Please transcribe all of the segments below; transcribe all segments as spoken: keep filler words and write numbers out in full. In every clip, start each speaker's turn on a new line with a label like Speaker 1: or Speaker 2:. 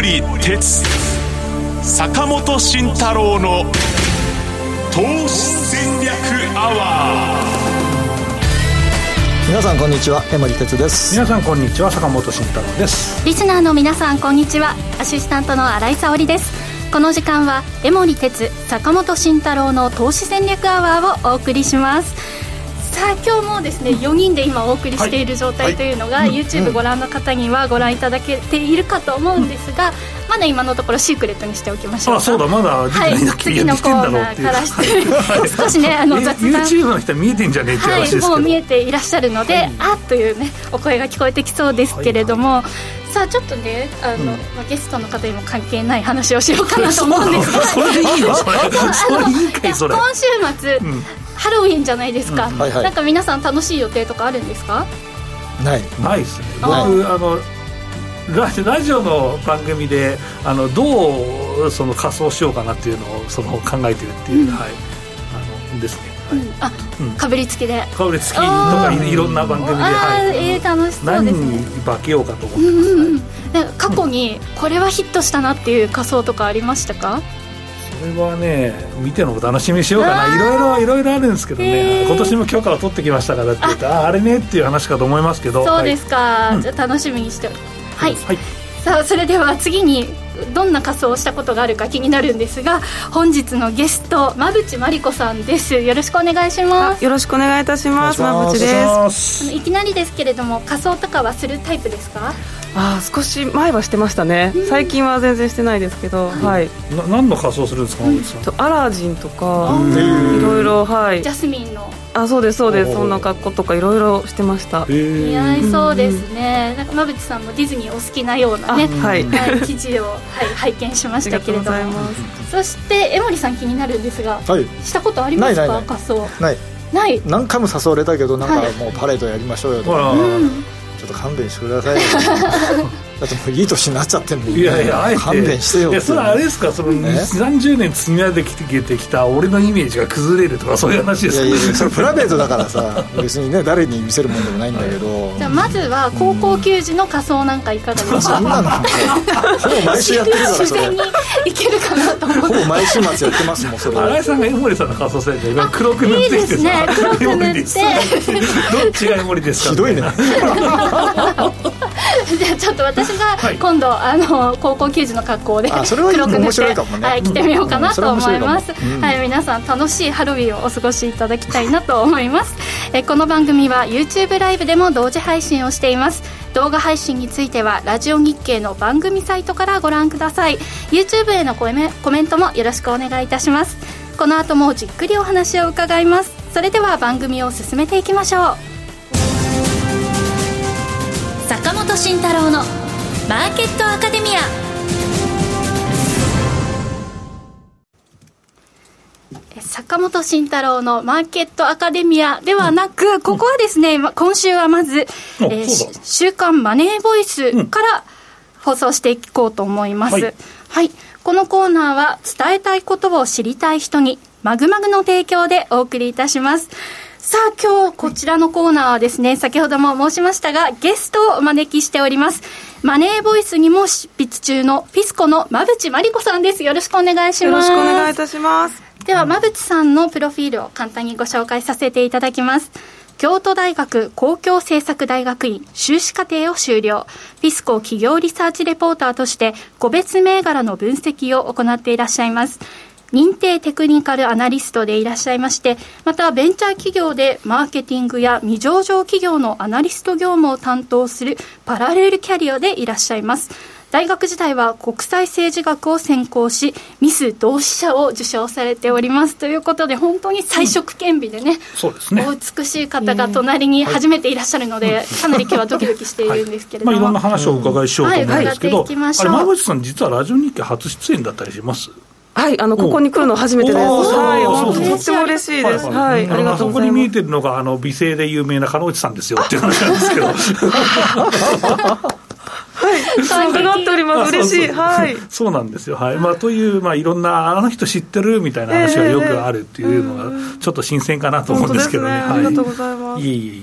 Speaker 1: 森哲坂本慎太郎の投資戦略アワ
Speaker 2: ー。皆さんこんにちは、江森哲です。
Speaker 3: 皆さんこんにちは、坂本慎太郎です。
Speaker 4: リスナーの皆さんこんにちは、アシスタントの新井沙織です。この時間は江森哲坂本慎太郎の投資戦略アワーをお送りします。さあ今日もですね、よにんで今お送りしている状態というのが、はいはい、YouTube ご覧の方にはご覧いただけているかと思うんですが、まだ今のところシークレットにしておきましょうか。
Speaker 3: あ、そうだ、まだ、
Speaker 4: はい、次のコーナーからして少しね、あの雑談 YouTube
Speaker 3: の人は見えてんじゃねえって話ですけど、
Speaker 4: はい、もう見えていらっしゃるので、はい、あっというねお声が聞こえてきそうですけれども、はいはい、さあちょっとねあの、うんまあ、ゲストの方にも関係ない話をしようかなと思うんですが
Speaker 3: それでいいのそれそれいいかいそれ。
Speaker 4: 今週末、うん、ハロウィンじゃないですか、
Speaker 2: うんはいはい、
Speaker 4: なんか皆さん楽しい予定とかあるんですか？
Speaker 3: ないないですね。僕あのラ, ラジオの番組であのどうその仮装しようかなっていうのをその考えてるっていう、うん、はい、あのですね、はい、うん、あ、うん、かぶりつきで
Speaker 4: かぶり
Speaker 3: つきとかいろんな番組で、はい、
Speaker 4: えー、楽しそうですね。
Speaker 3: 何に化けようかと思ってます、
Speaker 4: うんうんうん、過去にこれはヒットしたなっていう仮装とかありましたか？
Speaker 3: それはね、見てのお楽しみにしようかな。いろいろいろいろあるんですけどね、今年も許可を取ってきましたからって言って あ, あ, あれねっていう話かと思いますけど。
Speaker 4: そうですか、はい、じゃあ楽しみにしてはい、はい、さあそれでは次にどんな仮装をしたことがあるか気になるんですが、本日のゲスト馬淵真理子さんです。よろしくお願いします。
Speaker 5: よろしくお願いいたします。馬淵です。
Speaker 4: あのいきなりですけれども、仮装とかはするタイプですか？
Speaker 5: あ、少し前はしてましたね、うん、最近は全然してないですけど、はい、
Speaker 3: な何の仮装するんですか？うん、
Speaker 5: アラジンとかいろいろ、はい、
Speaker 4: ジャスミンの、
Speaker 5: あ、そうですそうです、そんな格好とかいろいろしてました。
Speaker 4: 似合いそうですね。なんか馬淵さんもディズニーお好きなようなね、
Speaker 5: はいはい、
Speaker 4: 記事を、はい、拝見しましたけれども。そして江森さん気になるんですが、はい、したことありますか？
Speaker 2: ないないない、
Speaker 4: 仮装
Speaker 2: ない
Speaker 4: ない
Speaker 2: 何回も誘われたけど、なんかもうパレードやりましょうよとか、はい、うん、ちょっと勘弁してくださいよだってもういい年になっちゃってんのに、
Speaker 3: いやいや、あえて
Speaker 2: 勘弁してよって。いや、
Speaker 3: それはあれですか、そのさんじゅうねん積み上げてきた俺のイメージが崩れるとかそういう話ですか？
Speaker 2: いやいや、それプライベートだからさ別にね誰に見せるもんでもないんだけど
Speaker 4: じゃあまずは高校球児の仮装なんかいかがでしょうか？
Speaker 2: そんなのほぼ毎週やってるから、それ
Speaker 4: 自然にいけるかなと思って
Speaker 2: ほぼ毎週末やってますもん。それ
Speaker 3: 新井さんが江森さんの仮装されて今黒く塗ってきてさ、
Speaker 4: いいですね、黒く塗って
Speaker 3: どっちが江森ですか？
Speaker 2: ひどいね
Speaker 4: じゃあちょっと私が今度、はい、あの高校球児の格好で黒く塗って、ね、はい、着てみようかなと思います、うん、はい、皆さん楽しいハロウィンをお過ごしいただきたいなと思いますえこの番組は YouTube ライブでも同時配信をしています。動画配信についてはラジオ日経の番組サイトからご覧ください。 YouTube へのコメ、コメントもよろしくお願いいたします。この後もじっくりお話を伺います。それでは番組を進めていきましょう。坂本慎太郎のマーケットアカデミア。坂本慎太郎のマーケットアカデミアではなく、うん、ここはですね、今週はまず、えー、週刊マネーボイスから放送していこうと思います、うん、はい、はい、このコーナーは伝えたいことを知りたい人にマグマグの提供でお送りいたします。さあ今日こちらのコーナーはですね、先ほども申しましたがゲストをお招きしております。マネーボイスにも執筆中のフィスコの馬淵真理子さんです。よろしくお願いします。
Speaker 5: よろしくお願いいたします。
Speaker 4: では馬淵さんのプロフィールを簡単にご紹介させていただきます。京都大学公共政策大学院修士課程を修了。フィスコ企業リサーチレポーターとして個別銘柄の分析を行っていらっしゃいます。認定テクニカルアナリストでいらっしゃいまして、またベンチャー企業でマーケティングや未上場企業のアナリスト業務を担当するパラレルキャリアでいらっしゃいます。大学時代は国際政治学を専攻し、ミス同志社を受賞されておりますということで、本当に才色兼備でね、うん、
Speaker 3: そうですね、
Speaker 4: お美しい方が隣に初めていらっしゃるので、はい、かなり今日はドキドキしているんですけれども、
Speaker 3: はい、まあ、いろんな話をお伺いしようと思うんですけど、
Speaker 4: はいはい、あ
Speaker 3: れ馬淵さん実はラジオ日経初出演だったりします？
Speaker 5: はい、あのここに来るの初めてです。はい、本当とっても嬉しいです。はい、ありがとうございます。そこ
Speaker 3: に見えてるのがあの美声で有名な鹿野内さんですよっていう話なんですけど
Speaker 5: はい、そう伺っております。嬉しい。はい。
Speaker 3: そうなんですよ。はい。まあという、まあいろんなあの人知ってるみたいな話がよくあるっていうのがちょっと新鮮かなと思うんですけどね。
Speaker 5: はい、ありがとうございます。
Speaker 3: いえいえいえ。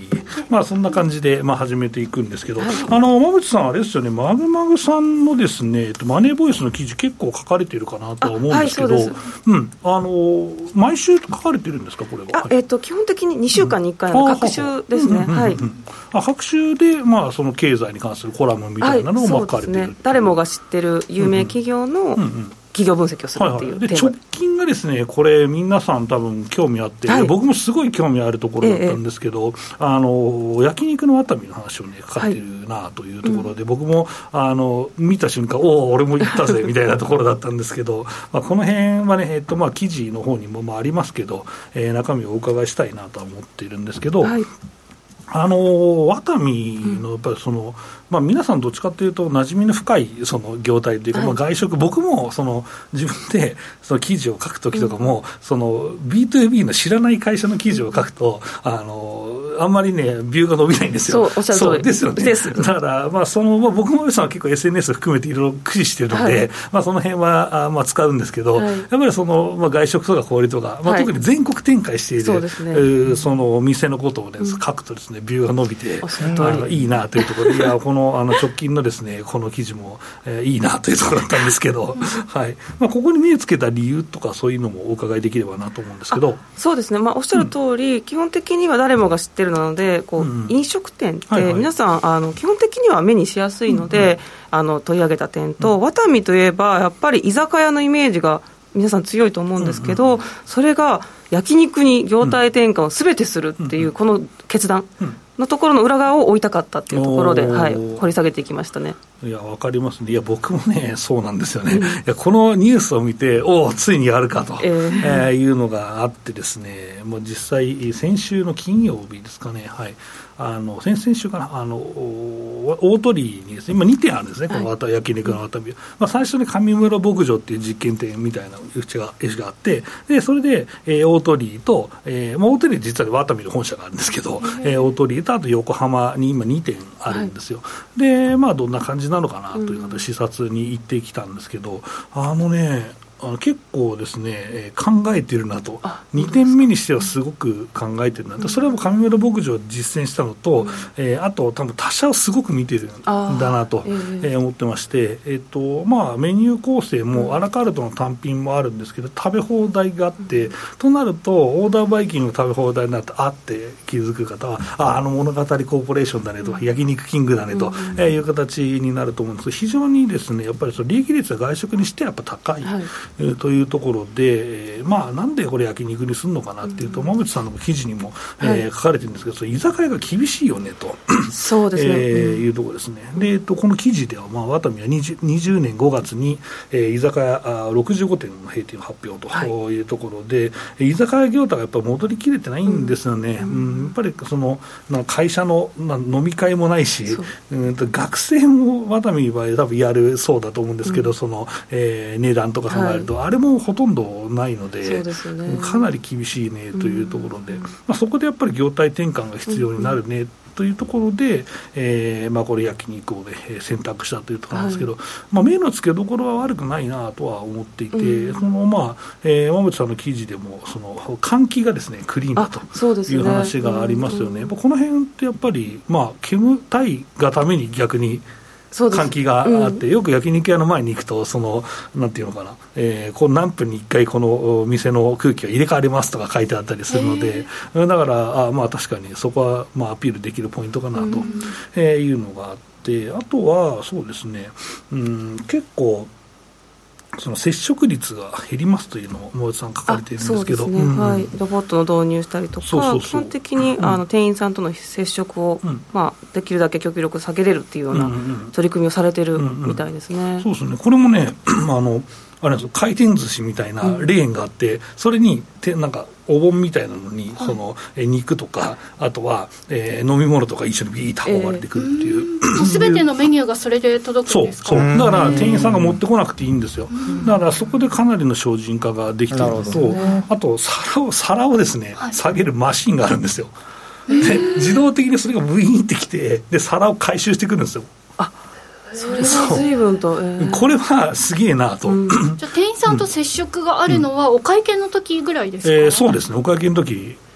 Speaker 3: まあそんな感じでまあ始めていくんですけど、はい、あの馬渕さんあれですよね、マグマグさんのですねマネーボイスの記事結構書かれているかなとは思うんですけど、はい、うん、あの毎週書かれてるんですかこれは。
Speaker 5: あ、えー、と基本的ににしゅうかんにいっかいの各週ですね。
Speaker 3: 各週で、まあ、その経済に関するコラムみたいなのをまあ書かれている、はい、ね、
Speaker 5: 誰もが知ってる有名企業の、うんうんうんうん、企業分析をするっていう、はいはい、
Speaker 3: で直近がですねこれ皆さん多分興味あって、はい、僕もすごい興味あるところだったんですけど、ええ、あの焼肉の熱海の話をね書かれてるなというところで、はい、僕もあの見た瞬間おお俺も行ったぜみたいなところだったんですけどまあこの辺はね、えっとまあ、記事の方にもまあありますけど、えー、中身をお伺いしたいなとは思っているんですけど、はい、あのワタミのやっぱりその、うん、まあ、皆さんどっちかというと馴染みの深いその業態というか、はい、まあ、外食、僕もその自分でその記事を書くときとかも、うん、その ビーツービー の知らない会社の記事を書くとあのあんまりねビューが伸びないんですよ。
Speaker 5: そうおっしゃる通り
Speaker 3: ですよね。ですだから、まあそのまあ、僕もさんは結構 エスエヌエス 含めていろいろ駆使しているので、はい、まあ、その辺はあ、まあ、使うんですけど、はい、やっぱりその、まあ、外食とか小売とか、まあ、特に全国展開している、はい、そうですね、えー、そのお店のことを、ね、書くとですねビューが伸びて、うん、いいなというところでいやこの、あの直近のですねこの記事も、えー、いいなというところだったんですけど、はい、まあ、ここに目をつけた理由とかそういうのもお伺いできればなと思うんですけど。
Speaker 5: そうですね、まあ、おっしゃる通り、うん、基本的には誰もが知ってるのでこう、うん、飲食店って皆さん、はいはい、あの基本的には目にしやすいので、うんうん、あの取り上げた点と、うん、ワタミといえばやっぱり居酒屋のイメージが皆さん強いと思うんですけど、うんうん、それが焼肉に業態転換をすべてするっていうこの決断のところの裏側を追いたかったっていうところで、はい、掘り下げていきましたね。
Speaker 3: いや分かりますね。いや僕もねそうなんですよね、うん、いやこのニュースを見ておおついにやるかと、えーえー、いうのがあってですね、もう実際先週の金曜日ですかね、はい、あの先々週かな、あの大鳥にですね今にてんあるんですね、この焼肉の熱海、はい、まあ、最初に上村牧場っていう実験店みたいなうちが絵があって、でそれで、えー、大鳥と、えーまあ、大鳥実は熱海の本社があるんですけど、えー、大鳥とあと横浜に今にてんあるんですよ、はい、でまあどんな感じなのかなという形で視察に行ってきたんですけど、うん、あのねあの結構ですね、えー、考えてるなと、にてんめにしてはすごく考えてるなと、それはもう上村牧場を実践したのと、うん、えー、あと多分他社をすごく見てるんだなと、えーえー、思ってまして、えーとまあ、メニュー構成もアラカルトの単品もあるんですけど食べ放題があって、うん、となるとオーダーバイキングの食べ放題になってあって気づく方はあ、あの物語コーポレーションだねと、うん、焼肉キングだねと、うん、えー、いう形になると思うんですけど、非常にですねやっぱりその利益率が外食にしてやっぱ高い、はい、えー、というところで、えーまあ、なんでこれ焼肉にするのかなっていうと、馬渕さんの記事にも、えーはい、書かれてるんですけど、それ居酒屋が厳しいよねと
Speaker 5: そうですね、え
Speaker 3: ーうん、いうところですね。で、えっと、この記事では、まあ、ワタミは 20, にじゅうねんごがつに、えー、居酒屋ろくじゅうごてんの閉店を発表というところで、はい、居酒屋業態がやっぱり戻りきれてないんですよね、うんうん、やっぱりその会社の飲み会もないし、うん、学生もワタミは多分やるそうだと思うんですけど、うん、その、えー、値段とか考えると、はい、あれもほとんどないの で, そうですよね、かなり厳しいねというところで、うん、まあ、そこでやっぱり業態転換が必要になるね、うん、というところで、えーまあ、これ焼肉を、ね、選択したというところなんですけど、はい、まあ、目の付けどころは悪くないなとは思っていて、うん、そのまあえー、馬渕さんの記事でもその換気がですねクリーンだという話がありますよね。うんうん、この辺ってやっぱり、まあ、煙たいがために逆に換気があって、うん、よく焼肉屋の前に行くとそのなんていうのかな、えー、こう何分にいっかいこの店の空気が入れ替わりますとか書いてあったりするので、だからあ、まあ、確かにそこはまあアピールできるポイントかなと、うん、えー、いうのがあって、あとはそうですね、うん、結構その接触率が減りますというのを馬渕さん書かれているんですけど、
Speaker 5: そうですね、うん、はい、ロボットの導入したりとか、そうそうそう、基本的に、うん、あの店員さんとの接触を、うん、まあ、できるだけ極力下げれるっていうような取り組みをされてるみたいですね。うんうん、
Speaker 3: そうですね、これもねあのあれですよ、回転寿司みたいなレーンがあって、うん、それにてなんかお盆みたいなのに、はい、そのえ肉とかあとは、えー、飲み物とか一緒にビーッと運ばれてくるっていう、
Speaker 4: えー、すべてのメニューがそれで届くんですか？
Speaker 3: そうそう、だから店員さんが持ってこなくていいんですよ。だからそこでかなりの精進化ができているのと、ね、あと皿を皿をですね、はい、下げるマシンがあるんですよ。で自動的にそれがブイーンってきて、で皿を回収してくるんですよ。
Speaker 5: あ、それは随分と、えー、
Speaker 3: これはすげえなと、うん、
Speaker 4: じゃあ店員さんと接触があるのはお会計の時ぐらいですか？
Speaker 3: うん、えー、そうですね、お会計の時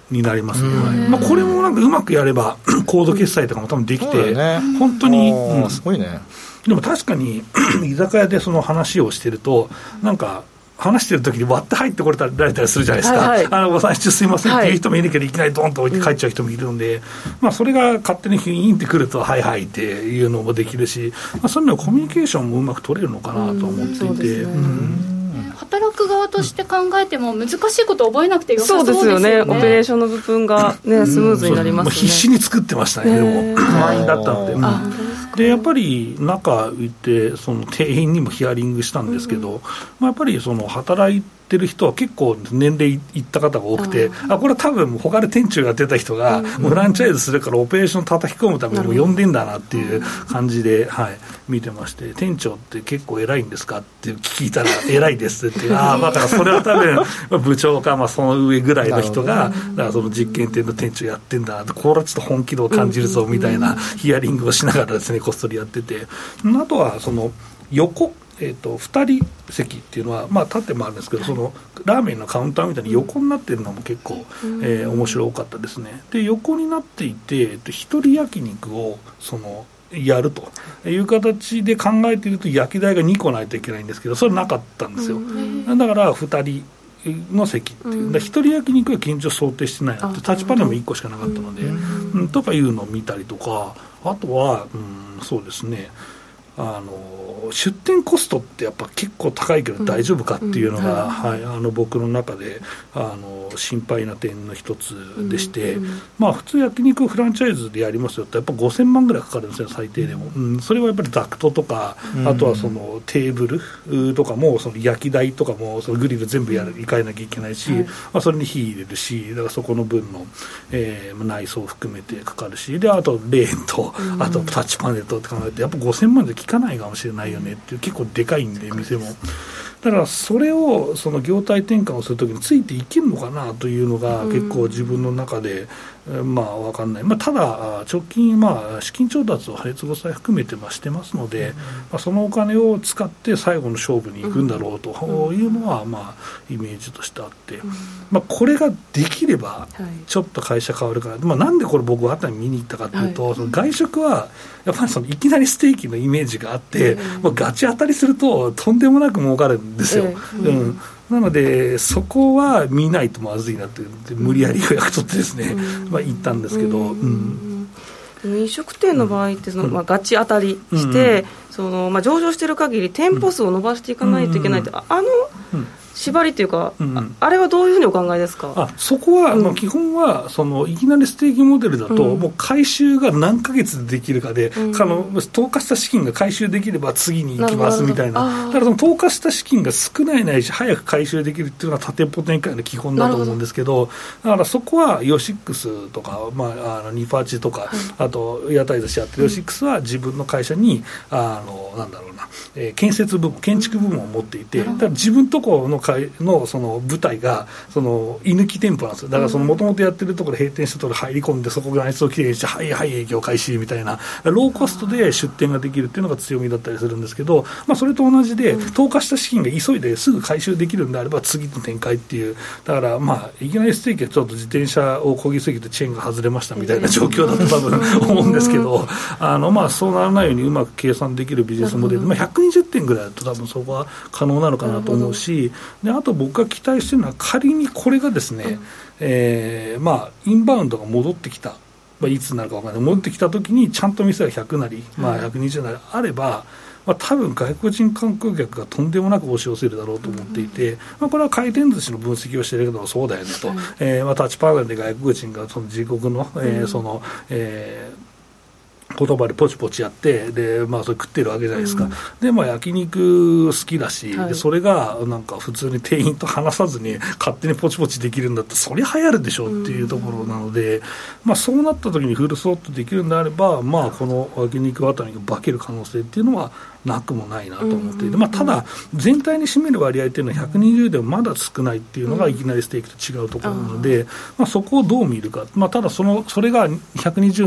Speaker 3: になります、ねはいまあ、これもなんかうまくやればコード決済とかも多分できて、ね、本当に、うん、
Speaker 2: すごいね。
Speaker 3: でも確かに居酒屋でその話をしてるとなんか話してる時に割って入ってこれたられたりするじゃないですか、はいはい、あのご参集すいませんっていう人もいるけど、はい、いきなりドンと置いて帰っちゃう人もいるので、うんまあ、それが勝手にヒュイーンってくるとはいはいっていうのもできるし、まあ、そういうのはコミュニケーションもうまく取れるのかなと思っていて、うんそうですねうん
Speaker 4: 働く側として考えても難しいことを覚えなくてよさそうですよね。
Speaker 5: そうですよね。オペレーションの部分が、ね、スムーズになりますね。
Speaker 3: 必死に作ってましたね。でも満員だったので、うん、でやっぱり中行ってその店員にもヒアリングしたんですけど、うんまあ、やっぱりその働いてる人は結構年齢いった方が多くて、あこれは多分他で店長やってた人がもうフランチャイズするからオペレーション叩き込むためにも呼んでんだなっていう感じで、はい、見てまして、店長って結構偉いんですかって聞いたら偉いですってああだからそれは多分部長かまあその上ぐらいの人がだからその実験店の店長やってんだなって、これはちょっと本気度を感じるぞみたいなヒアリングをしながらですねこっそりやってて、あとはその横えー、とふたり席っていうのは、まあ、縦もあるんですけど、そのラーメンのカウンターみたいに横になってるのも結構、えー、面白かったですね。で横になっていて、えー、と一人焼肉をそのやるという形で考えていると焼き台がにこないといけないんですけど、それなかったんですよ。だからふたりの席っていう、一人焼肉は現状想定してないなって、タッチパネルもいっこしかなかったので、うん、とかいうのを見たりとか、あとは、うん、そうですねあの出店コストってやっぱ結構高いけど大丈夫かっていうのが、うんはい、あの僕の中であの心配な点の一つでして、うんうん、まあ普通焼肉フランチャイズでやりますよってやっぱごせんまんぐらいかかるんですよ最低でも、うん、それはやっぱりダクトとか、うん、あとはそのテーブルとかもその焼き台とかもそのグリル全部やり替えなきゃいけないし、うんまあ、それに火入れるし、だからそこの分の、えー、内装を含めてかかるし、であとレーンとあとタッチパネルとって考えてやっぱごせんまんじゃ効かないかもしれないよねっていう、結構でかいんで店も、だからそれをその業態転換をするときについていけるのかなというのが結構自分の中で、うん、まあ分かんない、まあ、ただ直近まあ資金調達を破裂後債含めてましてますので、うんまあ、そのお金を使って最後の勝負に行くんだろうというのはまあイメージとしてあって、うんまあ、これができればちょっと会社変わるから、まあ、なんでこれ僕は熱海見に行ったかというと、はい、その外食はやっぱりそのいきなりステーキのイメージがあって、うんまあ、ガチ当たりするととんでもなく儲かるんですよ、うんうん、なのでそこは見ないとまずいなって無理やり予約取ってですね、うんまあ、行ったんですけど、うん
Speaker 5: うん、飲食店の場合ってその、まあ、ガチ当たりして、うんそのまあ、上場している限り店舗数を伸ばしていかないといけないって、うん、あの、うん縛りというか、うんうん、あ, あれはどういうふうにお考えですか？
Speaker 3: あそこは、うんまあ、基本はそのいきなりステーキモデルだと、うん、もう回収が何ヶ月でできるかで、うん、かの投下した資金が回収できれば次に行きますみたいな、だからその投下した資金が少ないないし早く回収できるっていうのが多店舗展開の基本だと思うんですけど、だからそこはヨシックスとか、まあ、あのニパーチとか、うん、あと屋台寿司やってるヨシックスは自分の会社にあのなんだろうな、えー、建設部門建築部門を持っていて、だから自分とこの会のその舞台がその居抜き店舗なんですよ。だからもともとやってるところ閉店したところ入り込んでそこが内装をきれいにしてはいはい営業開始みたいなローコストで出店ができるっていうのが強みだったりするんですけど、まあ、それと同じで投下した資金が急いですぐ回収できるんであれば次の展開っていう、だからまあいきなりステーキはちょっと自転車を漕ぎすぎてチェーンが外れましたみたいな状況だと多分思うんですけど、あのまあそうならないようにうまく計算できるビジネスモデル、まあ、ひゃくにじゅってんぐらいだと多分そこは可能なのかなと思うし、であと僕が期待してるのは仮にこれがですね、うんえーまあ、インバウンドが戻ってきた、まあ、いつになるか分からない戻ってきたときにちゃんと店がひゃくなり、まあ、ひゃくにじゅうなりあれば、まあ、多分外国人観光客がとんでもなく押し寄せるだろうと思っていて、うんまあ、これは回転寿司の分析をしているけどそうだよねと、うんえーまあ、タッチパネルで外国人がその自国の、えーそのえー言葉でポチポチやってで、まあ、それ食ってるわけじゃないですか、うん、で、まあ、焼肉好きだし、はい、でそれがなんか普通に店員と話さずに勝手にポチポチできるんだってそりゃ流行るでしょっていうところなので、うんまあ、そうなった時にフルソットできるんであれば、まあ、この焼肉あたりが化ける可能性っていうのはなくもないなと思っていて、まあ、ただ全体に占める割合っていうのはひゃくにじゅうでもまだ少ないっていうのがいきなりステーキと違うところなので、まあ、そこをどう見るか、まあ、ただそのそれがひゃくにじゅうになって 、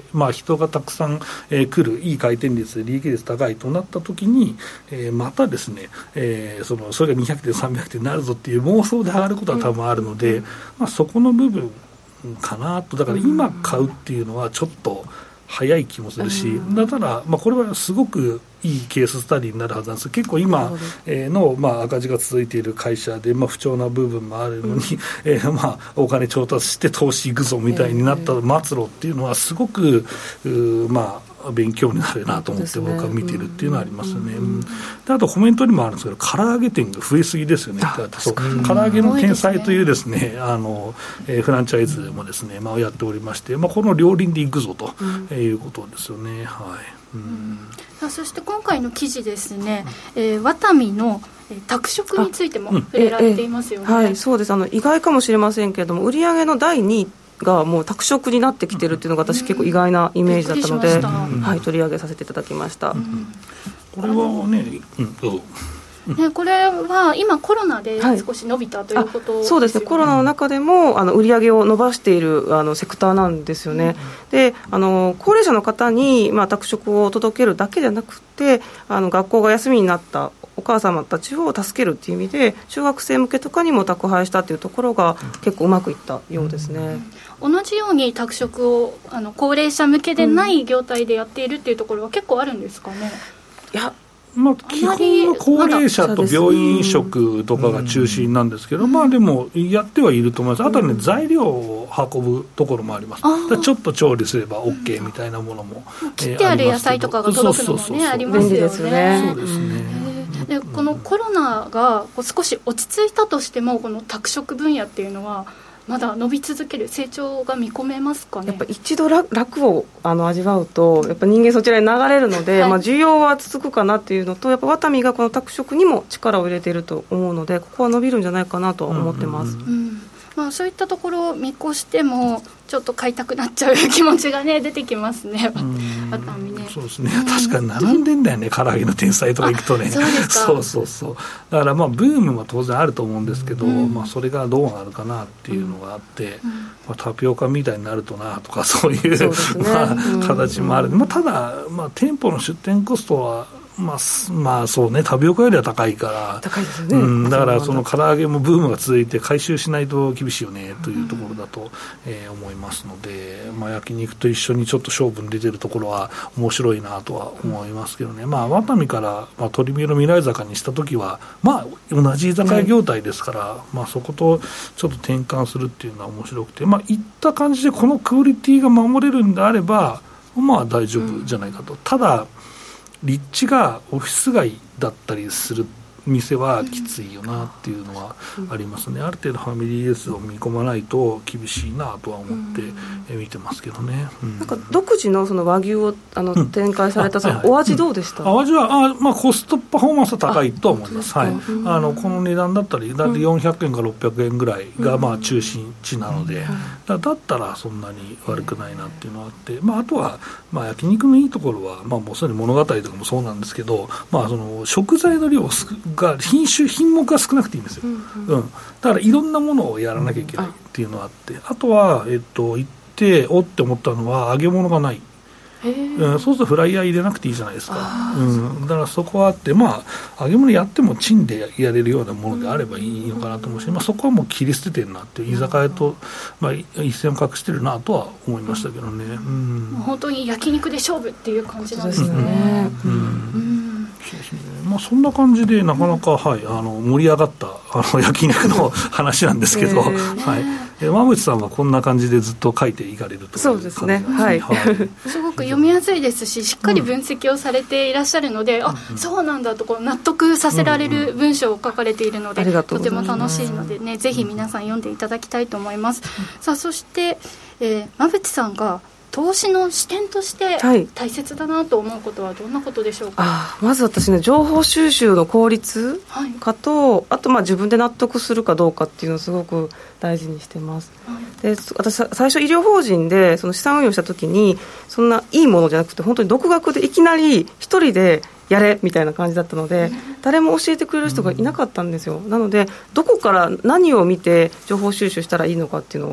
Speaker 3: まあ、人がたくさん、えー、来るいい回転率で利益率高いとなったときに、えー、またですね、えー、そのそれがにひゃくてんさんびゃくてんになるぞっていう妄想で上がることは多分あるので、うんまあ、そこの部分かなと。だから今買うっていうのはちょっと早い気もするし、だから、まあ、これはすごくいいケーススタディになるはずなんです。結構今の、まあ、赤字が続いている会社で、まあ、不調な部分もあるのに、うんえーまあ、お金調達して投資行くぞみたいになった末路っていうのはすごく、まあ勉強になるなと思って僕は見てるっていうのはありますよね。うん、であとコメントにもあるんですけど、唐揚げ店が増えすぎですよね。そう唐揚げの天才というですね、あの、えー、フランチャイズもですね、まあ、やっておりまして、まあ、この両輪でいくぞと、うん、いうことですよね。はい。うん
Speaker 4: うん、そして今回の記事ですね、えー、ワタミの宅食についても触れられていますよね。
Speaker 5: はい、そうです。あの意外かもしれませんけれども、売上のだいにいがもう宅食になってきてるっていうのが私結構意外なイメージだったので、はい、取り上げさせていただきました。うん、
Speaker 3: これはね、うんどうぞ。
Speaker 4: ね、これは今コロナで少し伸びたということですよね。
Speaker 5: はい、そうですね。コロナの中でもあの売り上げを伸ばしているあのセクターなんですよね。うん、であの高齢者の方に、まあ、宅食を届けるだけではなくて、あの学校が休みになったお母様たちを助けるという意味で中学生向けとかにも宅配したというところが結構うまくいったようですね。
Speaker 4: うん、同じように宅食をあの高齢者向けでない業態でやっているというところは結構あるんですかね。
Speaker 5: いや
Speaker 3: まあ、基本は高齢者と病院飲食とかが中心なんですけど、まあでもやってはいると思います。あとはね、材料を運ぶところもあります。だちょっと調理すれば OK みたいなものも、
Speaker 4: 切ってある野菜とかが届くのもねありますよね。
Speaker 5: そう
Speaker 3: ですね。
Speaker 4: でこのコロナが少し落ち着いたとしても、この宅食分野っていうのはまだ伸び続ける、成長が見込めますかね。
Speaker 5: やっぱ一度 楽, 楽をあの味わうとやっぱ人間そちらに流れるので、はい、まあ、需要は続くかなっていうのと、やっぱワタミがこの宅食にも力を入れていると思うので、ここは伸びるんじゃないかなと思ってます。うんうんうん、
Speaker 4: まあ、そういったところを見越してもちょっと買いたくなっちゃう気持ちがね出てきますね。ワタミね。
Speaker 3: そうですね、確かに並んでんだよね、唐揚げの天才とか行くとね。
Speaker 4: そうですか。
Speaker 3: そうそうそう。だからまあブームは当然あると思うんですけど、うん、まあ、それがどうなるかなっていうのがあって、うん、まあ、タピオカみたいになるとなとかそういう、そうですね、まあ、形もある。うん、まあ、ただ、まあ、店舗の出店コストはまあ、まあそうね、タピオカよりは高いから
Speaker 5: 高いですよね。
Speaker 3: うん、だからその唐揚げもブームが続いて回収しないと厳しいよねというところだと、うん、えー、思いますので、まあ、焼肉と一緒にちょっと勝負に出てるところは面白いなとは思いますけどね。まあ、ワタミから、まあ、鳥見の未来坂にしたときは、まあ、同じ居酒屋業態ですから、はい、まあ、そことちょっと転換するっていうのは面白くて、まあ、いった感じでこのクオリティが守れるんであればまあ大丈夫じゃないかと。うん、ただ立地がオフィス街だったりする店はきついよなっていうのはありますね。ある程度ファミリーレスを見込まないと厳しいなとは思って見てますけどね。うん、
Speaker 5: なんか独自のその和牛をあの展開された、うん、そのお味どうでした？
Speaker 3: うん、お味はあ、まあ、コストパフォーマンスは高いとは思います。はい、あのこの値段だったりだってよんひゃくえんかろっぴゃくえんぐらいがまあ中心地なので、だ, だったらそんなに悪くないなっていうのがあって、まあ、あとはまあ焼肉のいいところは、まあ、もうすでに物語とかもそうなんですけど、まあ、その食材の量が品種品目が少なくていいんですよ。うんうん、だからいろんなものをやらなきゃいけないっていうのがあって、あとは、えっと、行っておって思ったのは揚げ物がない。うん、そうするとフライヤー入れなくていいじゃないですか。うん、だからそこはあって、まあ、揚げ物やってもチンでやれるようなものであればいいのかなと思うし、まあ、そこはもう切り捨ててるなっていう居酒屋と、まあ、一線を画してるなとは思いましたけどね。うん、
Speaker 4: もう本当に焼肉で勝負っていう感じなんですね。
Speaker 3: うんうんうんまあ、そんな感じでなかなか、はい、あの盛り上がったあの焼肉の話なんですけど、はい、馬渕さんはこんな感じでずっと書いていかれるという感じ
Speaker 5: そうですね、はいはい、
Speaker 4: すごく読みやすいですし、しっかり分析をされていらっしゃるので、うん、あ、そうなんだとこう納得させられる文章を書かれているので、うんうん、とても楽しいのでね、ぜひ皆さん読んでいただきたいと思います。うん、さあそして、えー、馬渕さんが投資の視点として大切だなと思うことはどんなことでしょうか？
Speaker 5: あ、まず私ね、情報収集の効率かと、はい、あとまあ自分で納得するかどうかっていうのをすごく大事にしてます。はい、で私最初医療法人でその資産運用した時にそんないいものじゃなくて本当に独学でいきなり一人でやれみたいな感じだったので、誰も教えてくれる人がいなかったんですよ。なのでどこから何を見て情報収集したらいいのかっていうのを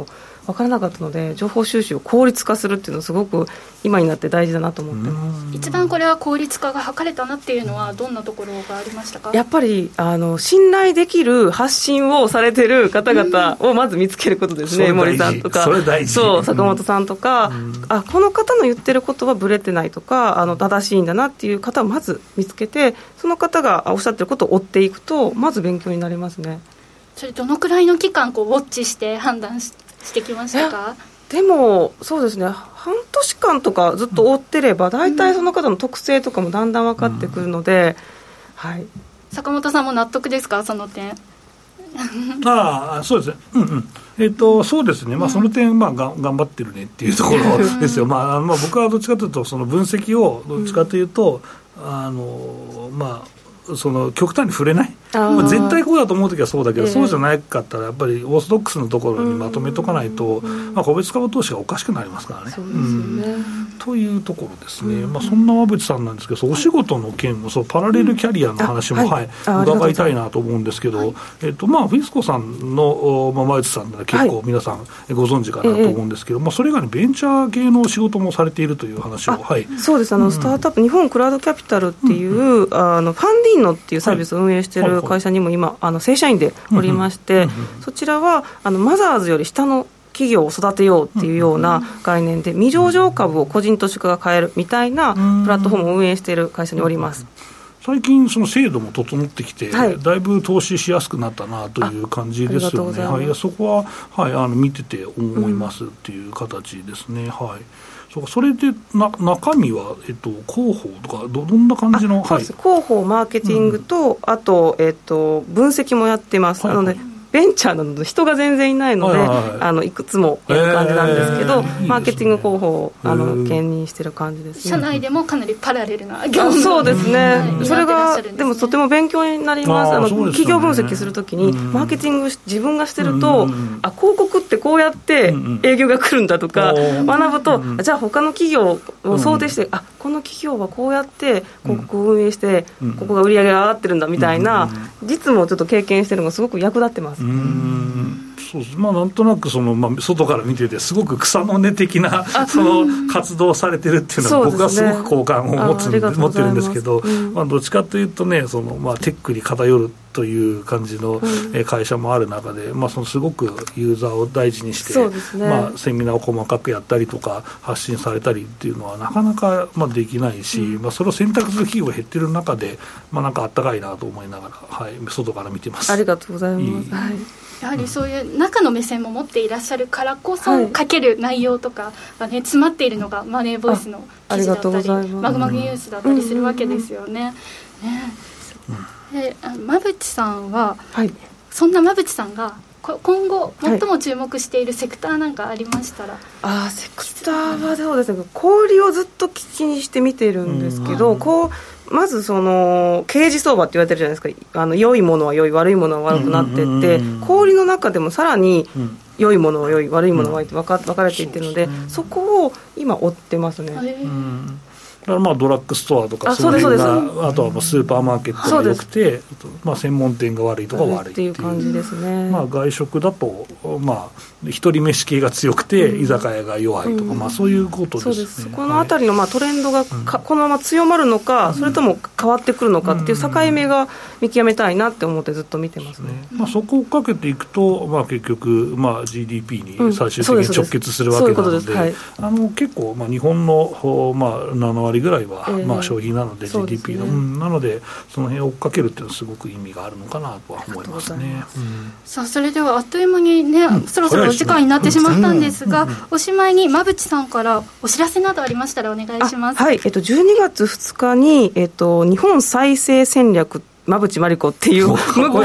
Speaker 5: 分からなかったので、情報収集を効率化するっていうのはすごく今になって大事だなと思ってます。
Speaker 4: 一番これは効率化が図れたなっていうのはどんなところがありましたか？
Speaker 5: やっぱりあの信頼できる発信をされてる方々をまず見つけることですね。江森さんとか
Speaker 3: それ大事、
Speaker 5: そう坂本さんとか、うん、あこの方の言ってることはブレてないとか、あの正しいんだなっていう方をまず見つけて、その方がおっしゃってることを追っていくとまず勉強になりますね。
Speaker 4: それどのくらいの期間こうウォッチして判断 し, してきましたか？
Speaker 5: でもそうですね、半年間とかずっと追ってれば大体その方の特性とかもだんだん分かってくるので、うん、はい、
Speaker 4: 坂本さんも納得ですか、その点？
Speaker 3: ああそうですね、うんうん、えーと、そうですね、まあ、その点、まあ、が頑張ってるねっていうところですよ、まあまあ、僕はどっちかというとその分析をどっちかというと、うん、あのまあその極端に触れない、まあ、絶対こうだと思うときはそうだけど、えー、そうじゃなかったらやっぱりオーソドックスのところにまとめとかないと、まあ、個別株投資がおかしくなりますからね。
Speaker 5: そうですよね、うん、
Speaker 3: というところですね、まあ、そんな馬淵さんなんですけど、お仕事の件もそうパラレルキャリアの話も、はいはい、伺いたいなと思うんですけど、えーとまあ、フィスコさんの、まあ、馬淵さんなら結構皆さんご存知かなと思うんですけど、はい、まあ、それ以外にベンチャー系の仕事もされているという話を、はい、
Speaker 5: そうです、あの、うん、スタートアップ日本クラウドキャピタルっていう、うんうん、あのファンディーノっていうサービスを運営している会社にも今あの正社員でおりまして、うんうん、そちらはあのマザーズより下の企業を育てようっていうような概念で未上場株を個人投資家が買えるみたいなプラットフォームを運営している会社におります。
Speaker 3: 最近その制度も整ってきて、はい、だいぶ投資しやすくなったなという感じですよね。はい、そこは、はい、あの見てて思いますっていう形ですね、うん、はい。そうか、それでな中身は、えっと、広報とか ど, どんな感じの、
Speaker 5: はい、広報マーケティングと、うん、あと、えっと、分析もやってます、はいはい、なのでベンチャーなので人が全然いないので、はいはいはい、あのいくつもやる感じなんですけど、えー、マーケティング広報をあの兼任してる感じですね。
Speaker 4: 社内でもかなりパラレルな業務、
Speaker 5: そうですね、はい、それがで、ね、でもとても勉強になります。ああの、ね、企業分析するときにマーケティング自分がしてると、あ広告ってこうやって営業が来るんだとか学ぶと、じゃあ他の企業を想定して、あこの企業はこうやって広告を運営してここが売り上げが上がってるんだみたいな実務をちょっと経験してるのがすごく役立ってます。
Speaker 3: うーん、そうです、まあ、なんとなくその、まあ、外から見ててすごく草の根的なその活動されてるっていうのは僕はすごく好感を持つ、ね、持ってるんですけど、うんまあ、どっちかというとねその、まあ、テックに偏るという感じの会社もある中で、うんまあ、そのすごくユーザーを大事にして、
Speaker 5: そうですね、
Speaker 3: まあ、セミナーを細かくやったりとか発信されたりっていうのはなかなか、まあ、できないし、うんまあ、それを選択する企業が減ってる中で、まあ、なんかあったかいなと思いながら、はい、外から見てます。
Speaker 5: ありがとうございます。いい、はい、
Speaker 4: やはりそういう中の目線も持っていらっしゃるからこそ書ける内容とかが、ね、詰まっているのがマネーボイスの記事だったりマグマグニュースだったりするわけですよね。で馬淵さんは、はい、そんな馬淵さんが今後最も注目しているセクターなんかありましたら、はい、
Speaker 5: あセクターはそうですね、小売りをずっと気にして見てるんですけど、うん、こうまずその刑事相場って言われてるじゃないですか。あの良いものは良い悪いものは悪くなっていって、小売りの中でもさらに良いものは良い悪いものは悪いって分か、分かれていってるので、そこを今追ってますね。
Speaker 3: うんだからまあドラッグストアとかそういうのが あ, あとはスーパーマーケットが良くて、まあ、専門店が悪いとか悪いっていう
Speaker 5: 感じですね。
Speaker 3: まあ、外食だと、まあ、一人飯系が強くて、うん、居酒屋が弱いとか、うんまあ、そういうことですね。そうです。
Speaker 5: そこのあたりのまあトレンドがか、うん、このまま強まるのか、うん、それとも変わってくるのかっていう境目が見極めたいなって思ってずっと見てますね。
Speaker 3: まあ、そこをかけていくと、まあ、結局、まあ、ジーディーピー に最終的に直結するわけなので、はい、あの結構、まあ、日本の、まあ、なな割ぐらいは、えーまあ、消費なので ジーディーピー の、ねうん、なのでその辺を追っかけるっていうのはすごく意味があるのかなとは思いますね。
Speaker 4: うん、さあそれではあっという間にね、うん、そろそろお時間になってしまったんですが、うんうんうん、おしまいに馬淵さんからお知らせなどありましたらお願いします。
Speaker 5: はい、えっと、じゅうにがつふつかに、えっと、日本再生戦略馬淵真理子っていうムック本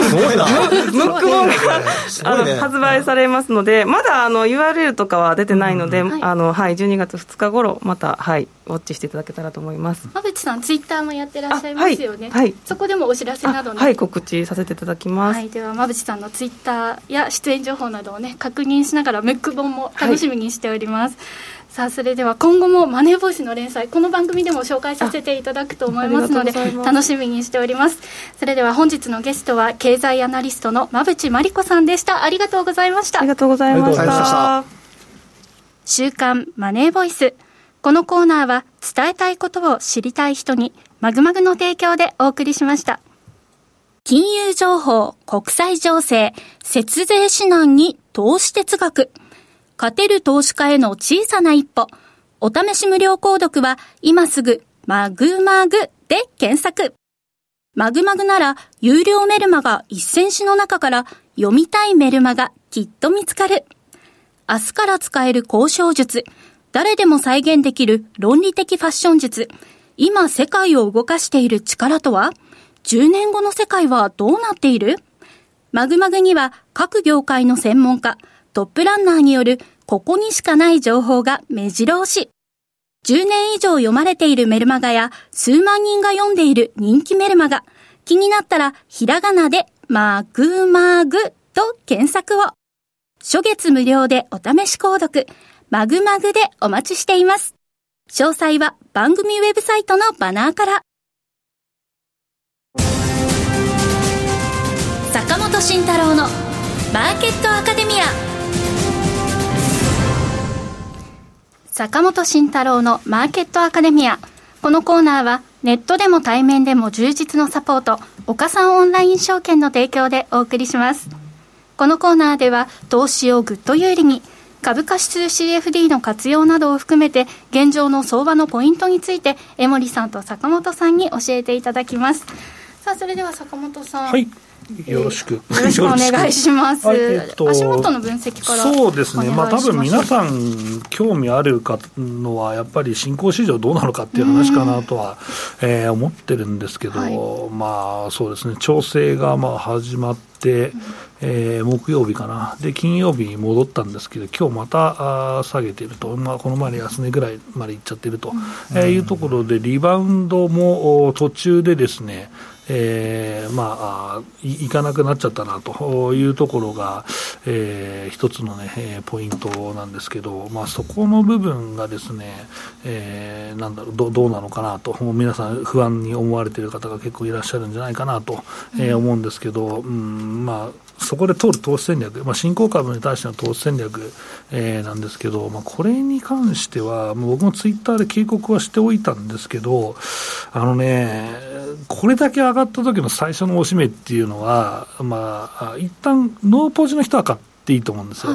Speaker 5: が発売されますので、まだあの ユーアールエル とかは出てないので、うんはいあのはい、じゅうにがつふつか頃また、はい、ウォッチしていただけたらと思います。
Speaker 4: 馬淵さんツイッターもやってらっしゃいますよね。はいはい、そこでもお知らせなど、ね、
Speaker 5: はい告知させていただきます。
Speaker 4: はい、では馬淵さんのツイッターや出演情報などを、ね、確認しながらムック本も楽しみにしております。はいさあそれでは今後もマネーボイスの連載この番組でも紹介させていただくと思いますので楽しみにしております。それでは本日のゲストは経済アナリストの馬淵真理子さんでした。ありがとうございました。
Speaker 5: ありがとうございました。
Speaker 4: 週刊マネーボイス、このコーナーは伝えたいことを知りたい人にマグマグの提供でお送りしました。金融情報、国際情勢、節税指南に投資哲学、勝てる投資家への小さな一歩。お試し無料購読は今すぐマグマグで検索。マグマグなら有料メルマガせんしの中から読みたいメルマガきっと見つかる。明日から使える交渉術。誰でも再現できる論理的ファッション術。今世界を動かしている力とは？じゅうねんごの世界はどうなっている？マグマグには各業界の専門家、トップランナーによるここにしかない情報が目白押し。じゅうねん以上読まれているメルマガや数万人が読んでいる人気メルマガ。気になったらひらがなでマグマグと検索を。初月無料でお試し購読。マグマグでお待ちしています。詳細は番組ウェブサイトのバナーから。坂本慎太郎のマーケットアカデミア。坂本慎太郎のマーケットアカデミア。このコーナーはネットでも対面でも充実のサポート、岡三オンライン証券の提供でお送りします。このコーナーでは投資をぐっと有利に、株価指数 シーエフディー の活用などを含めて現状の相場のポイントについて江森さんと坂本さんに教えていただきます。さあそれでは坂本さん、
Speaker 3: はい、よろしく、
Speaker 4: えー、よろしくお願いします、はい、えっと、足元の分析から
Speaker 3: そうですね、まあ、多分皆さん興味あるかのはやっぱり新興市場どうなのかっていう話かなとは、えー、思ってるんですけど、はい、まあそうですね、調整がまあ始まって、うん、えー、木曜日かなで金曜日に戻ったんですけど今日またあ下げていると、まあ、この前の安値ぐらいまでいっちゃっていると、うん、えー、いうところでリバウンドも途中でですね、えー、まあい, いかなくなっちゃったなというところが、えー、一つのね、えー、ポイントなんですけど、まあ、そこの部分がですね、えー、なんだろう ど, どうなのかなと、もう皆さん不安に思われている方が結構いらっしゃるんじゃないかなと、えー、思うんですけど、うん、まあそこで通る投資戦略、まあ、新興株に対しての投資戦略、えー、なんですけど、まあ、これに関してはもう僕もツイッターで警告はしておいたんですけど、あのね、これだけ上がった時の最初の押し目っていうのは、まあ、一旦ノーポジの人は買っていいと思うんですよ、はい。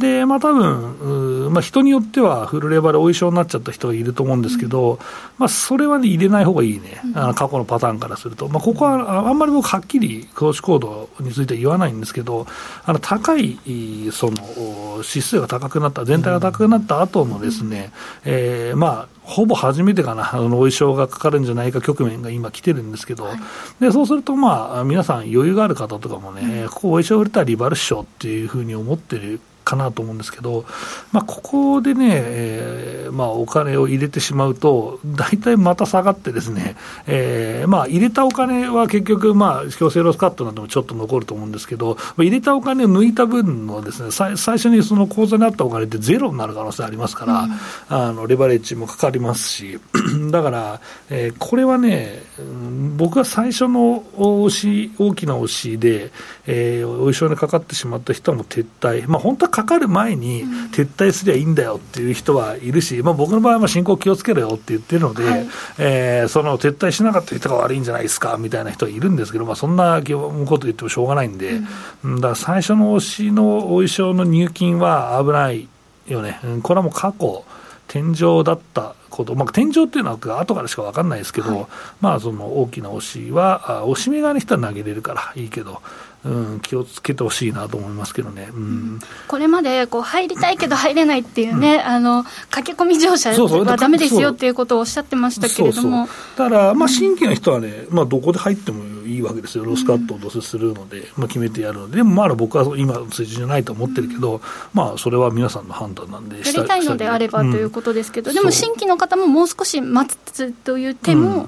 Speaker 3: で、まあ、多分、まあ、人によってはフルレバでお衣装になっちゃった人がいると思うんですけど、うん、まあ、それは、ね、入れない方がいいね、うん、あの過去のパターンからすると、まあ、ここはあんまり僕はっきり投資行動については言わないんですけど、あの高いその指数が高くなった、全体が高くなった後のですね、うん、えー、まあほぼ初めてかな、あのお衣装がかかるんじゃないか局面が今来てるんですけど、はい、でそうすると、まあ、皆さん余裕がある方とかもね、うん、ここお衣装売れたらリバルっしょっていうふうに思ってるかなと思うんですけど、まあ、ここでね、えーまあ、お金を入れてしまうと大体また下がってですね、えーまあ、入れたお金は結局、まあ、強制ロスカットなどもちょっと残ると思うんですけど、まあ、入れたお金を抜いた分のですね、最初にその口座にあったお金ってゼロになる可能性ありますから、うん、あのレバレッジもかかりますしだから、えー、これはね、僕は最初の押し大きな押しで、えー、お衣装にかかってしまった人はもう撤退、まあ、本当はかかる前に撤退すりゃいいんだよっていう人はいるし、まあ、僕の場合は進行気をつけろよって言ってるので、はい、えー、その撤退しなかった人が悪いんじゃないですかみたいな人はいるんですけど、まあ、そんなこと言ってもしょうがないんで、うん、だから最初の推しのお衣装の入金は危ないよね、うん、これはもう過去天井だったこと、まあ、天井っていうのは後からしか分かんないですけど、はい、まあ、その大きな推しは押し目側に人は投げれるからいいけど、うん、気をつけてほしいなと思いますけどね、うん、
Speaker 4: これまでこう入りたいけど入れないっていうね、うん、あの駆け込み乗車はダメですよっていうことをおっしゃってましたけれども、
Speaker 3: そうそうだから、まあ、新規の人はね、まあ、どこで入ってもいいわけですよ、ロスカットをどうせするので、まあ、決めてやるので、でもまだ僕は今の水準じゃないと思ってるけど、うん、まあ、それは皆さんの判断なんで、
Speaker 4: やりたいのであればということですけど、うん、でも新規の方ももう少し待つという手も、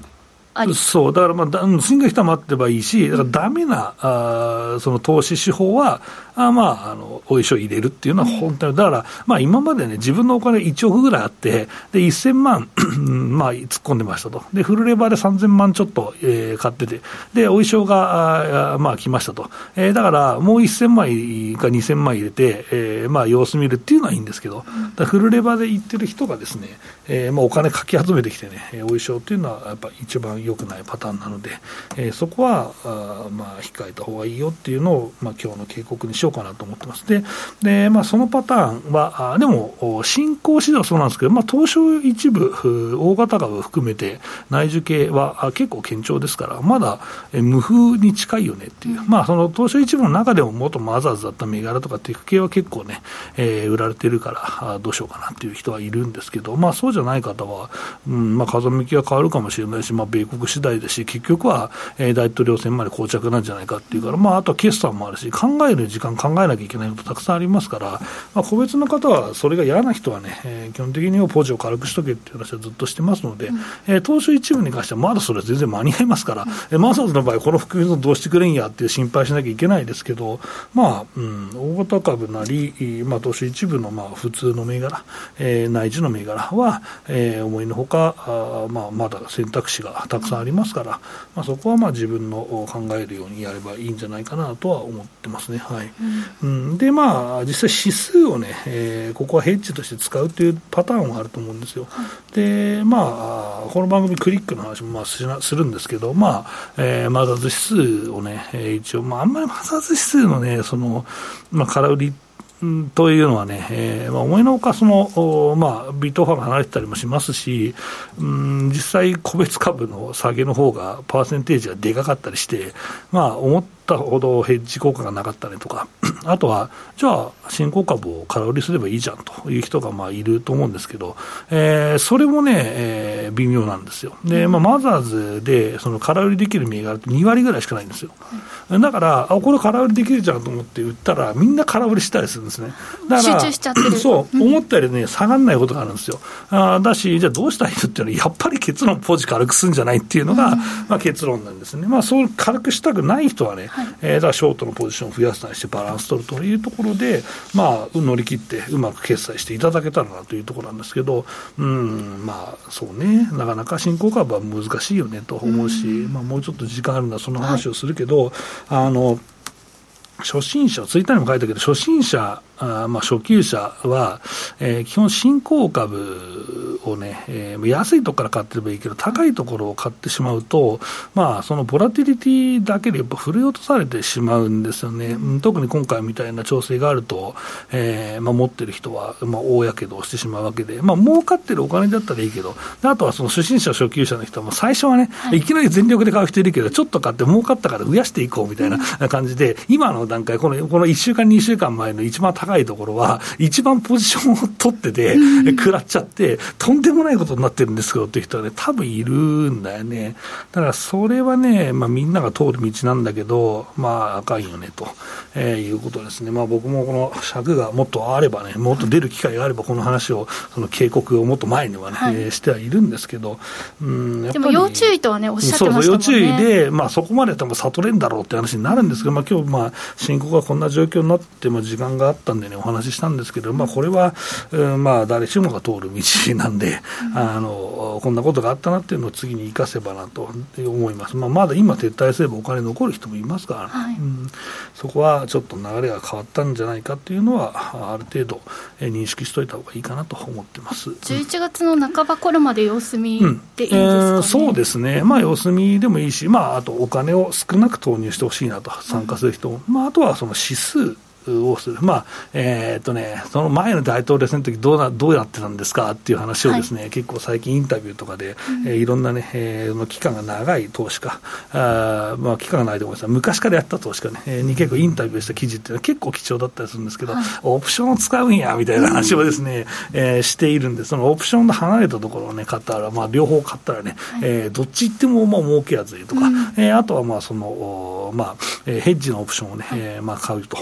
Speaker 4: あり。
Speaker 3: そうだから、まあ、スイングが来たら待ってばいいし、だからダメな、うん、あその投資手法はあ、まあ、あのお衣装入れるっていうのは本当に、うん、だから、まあ、今までね自分のお金いちおくぐらいあってでせんまんまあ、突っ込んでましたと。でフルレバーでさんぜんまんちょっと、えー、買っててでお衣装があ、まあ、来ましたと、えー、だからもうせんまいかにせんまん入れて、えーまあ、様子見るっていうのはいいんですけど、だフルレバーで行ってる人がですね、えーまあ、お金かき集めてきてねお衣装っていうのはやっぱり一番良くないパターンなので、えー、そこはあ、まあ、控えた方がいいよっていうのを、まあ、今日の警告にしようかなと思ってます。で、でまあ、そのパターンはあでも新興市場そうなんですけど、まあ、東証一部大型株を含めて内需系は結構堅調ですからまだ無風に近いよねっていう、うん、まあ、その東証一部の中でも元マザーズだった銘柄とかテク系は結構ね、えー、売られてるからどうしようかなっていう人はいるんですけど、まあ、そうじゃない方は、うんまあ、風向きが変わるかもしれないし、まあ、米国次第だし結局は、えー、大統領選まで膠着なんじゃないかっていうから、まあ、あとは決算もあるし考える時間考えなきゃいけないことたくさんありますから、まあ、個別の方はそれが嫌な人はね、えー、基本的にはポジを軽くしとけっていう話はずっとしてますので、うんえー、東証一部に関してはまだそれは全然間に合いますから、うんえー、マザーズの場合この含み損どうしてくれんやっていう心配しなきゃいけないですけど、まあうん、大型株なり、まあ、東証一部のまあ普通の銘柄、えー、内需の銘柄は、えー、思いのほかあ、まあ、まだ選択肢がたくさんありますから、まあ、そこはまあ自分の考えるようにやればいいんじゃないかなとは思ってますね。はいうんうん、でまあ実際指数をね、えー、ここはヘッジとして使うというパターンはあると思うんですよ。でまあこの番組クリックの話もまあしなするんですけど、まあえー、マザーズ指数をね、えー、一応、まあ、あんまりマザーズ指数のねその、まあ、空売りというのはね、えーまあ、思いのほかその、まあ、ビットファが離れてたりもしますし、うん、実際個別株の下げの方がパーセンテージがでかかったりして、まあ、思ったほどヘッジ効果がなかったねとかあとはじゃあ新興株を空売りすればいいじゃんという人がまあいると思うんですけど、えー、それもね、えー、微妙なんですよ。で、まあ、マザーズでその空売りできる銘柄ってにわりぐらいしかないんですよ。だからあこれ空売りできるじゃんと思って売ったらみんな空売りしたりするんですね。だから
Speaker 4: 集中しちゃってる
Speaker 3: そう、思ったよりね下がらないことがあるんですよ。あだしじゃあどうしたらいいのっていうのはやっぱり結論ポジ軽くするんじゃないっていうのが、うんまあ、結論なんですね。まあ、そう軽くしたくない人はね、はいえー、だからショートのポジションを増やすなりしてバランス取るというところで、まあ、乗り切ってうまく決済していただけたらなというところなんですけど、うんまあそうねなかなか新興株は難しいよねと思うし、うんまあ、もうちょっと時間あるのはその話をするけど、はい、あの初心者ツイッターにも書いたけど初心者あまあ初級者は、えー、基本新興株をね、えー、安いところから買ってればいいけど高いところを買ってしまうと、まあ、そのボラティリティだけでやっぱ振り落とされてしまうんですよね、うん、特に今回みたいな調整があると、えーまあ、持ってる人は、まあ、大やけどをしてしまうわけで、まあ、儲かってるお金だったらいいけどであとはその初心者初級者の人はもう最初はね、はい、いきなり全力で買う人いるけどちょっと買って儲かったから増やしていこうみたいな感じで、うん、今の段階この、このいっしゅうかんにしゅうかんまえの一番高いところは一番ポジションを取ってて、うん、食らっちゃってとんでもないことになってるんですけどっていう人はね多分いるんだよね。だからそれはね、まあ、みんなが通る道なんだけどまああかんよねと、えー、いうことですね。まあ僕もこの尺がもっとあればねもっと出る機会があればこの話をその警告をもっと前にはね、はい、してはいるんですけど、うん、やっぱりでも要注意とはねおっしゃってましたもんね。そうそう要注意で、まあ、そこまでやったらもう悟れんだろうって話になるんですけど、まあ、今日まあ新興がこんな状況になって、まあ、時間があったんでねお話ししたんですけど、まあ、これは、うん、まあ誰しもが通る道なんで、うん、あのこんなことがあったなっていうのを次に生かせばなと思います。まあ、まだ今撤退すればお金残る人もいますから、はいうん、そこはちょっと流れが変わったんじゃないかっていうのはある程度認識しといた方がいいかなと思ってます。
Speaker 4: じゅういちがつの半ば頃まで様子見でいいですかね、うんえー、
Speaker 3: そうですね、まあ、様子見でもいいし、まあ、あとお金を少なく投入してほしいなと参加する人、うんまあ、あとはその指数をする、まあえーっとね、その前の大統領選の時どうなどうやってたんですかっていう話をですね、はい、結構最近インタビューとかで、うんえー、いろんなね、えー、期間が長い投資家あ、まあ、期間がないと思いますが昔からやった投資家、ねえー、に結構インタビューした記事っていうのは結構貴重だったりするんですけど、はい、オプションを使うんやみたいな話をですね、うんえー、しているんでそのオプションの離れたところを、ね、買ったら、まあ、両方買ったらね、はいえー、どっち行ってもまあ儲けやすいとか、うんえー、あとはまあその、まあ、ヘッジのオプションをね、はいえーまあ、買うという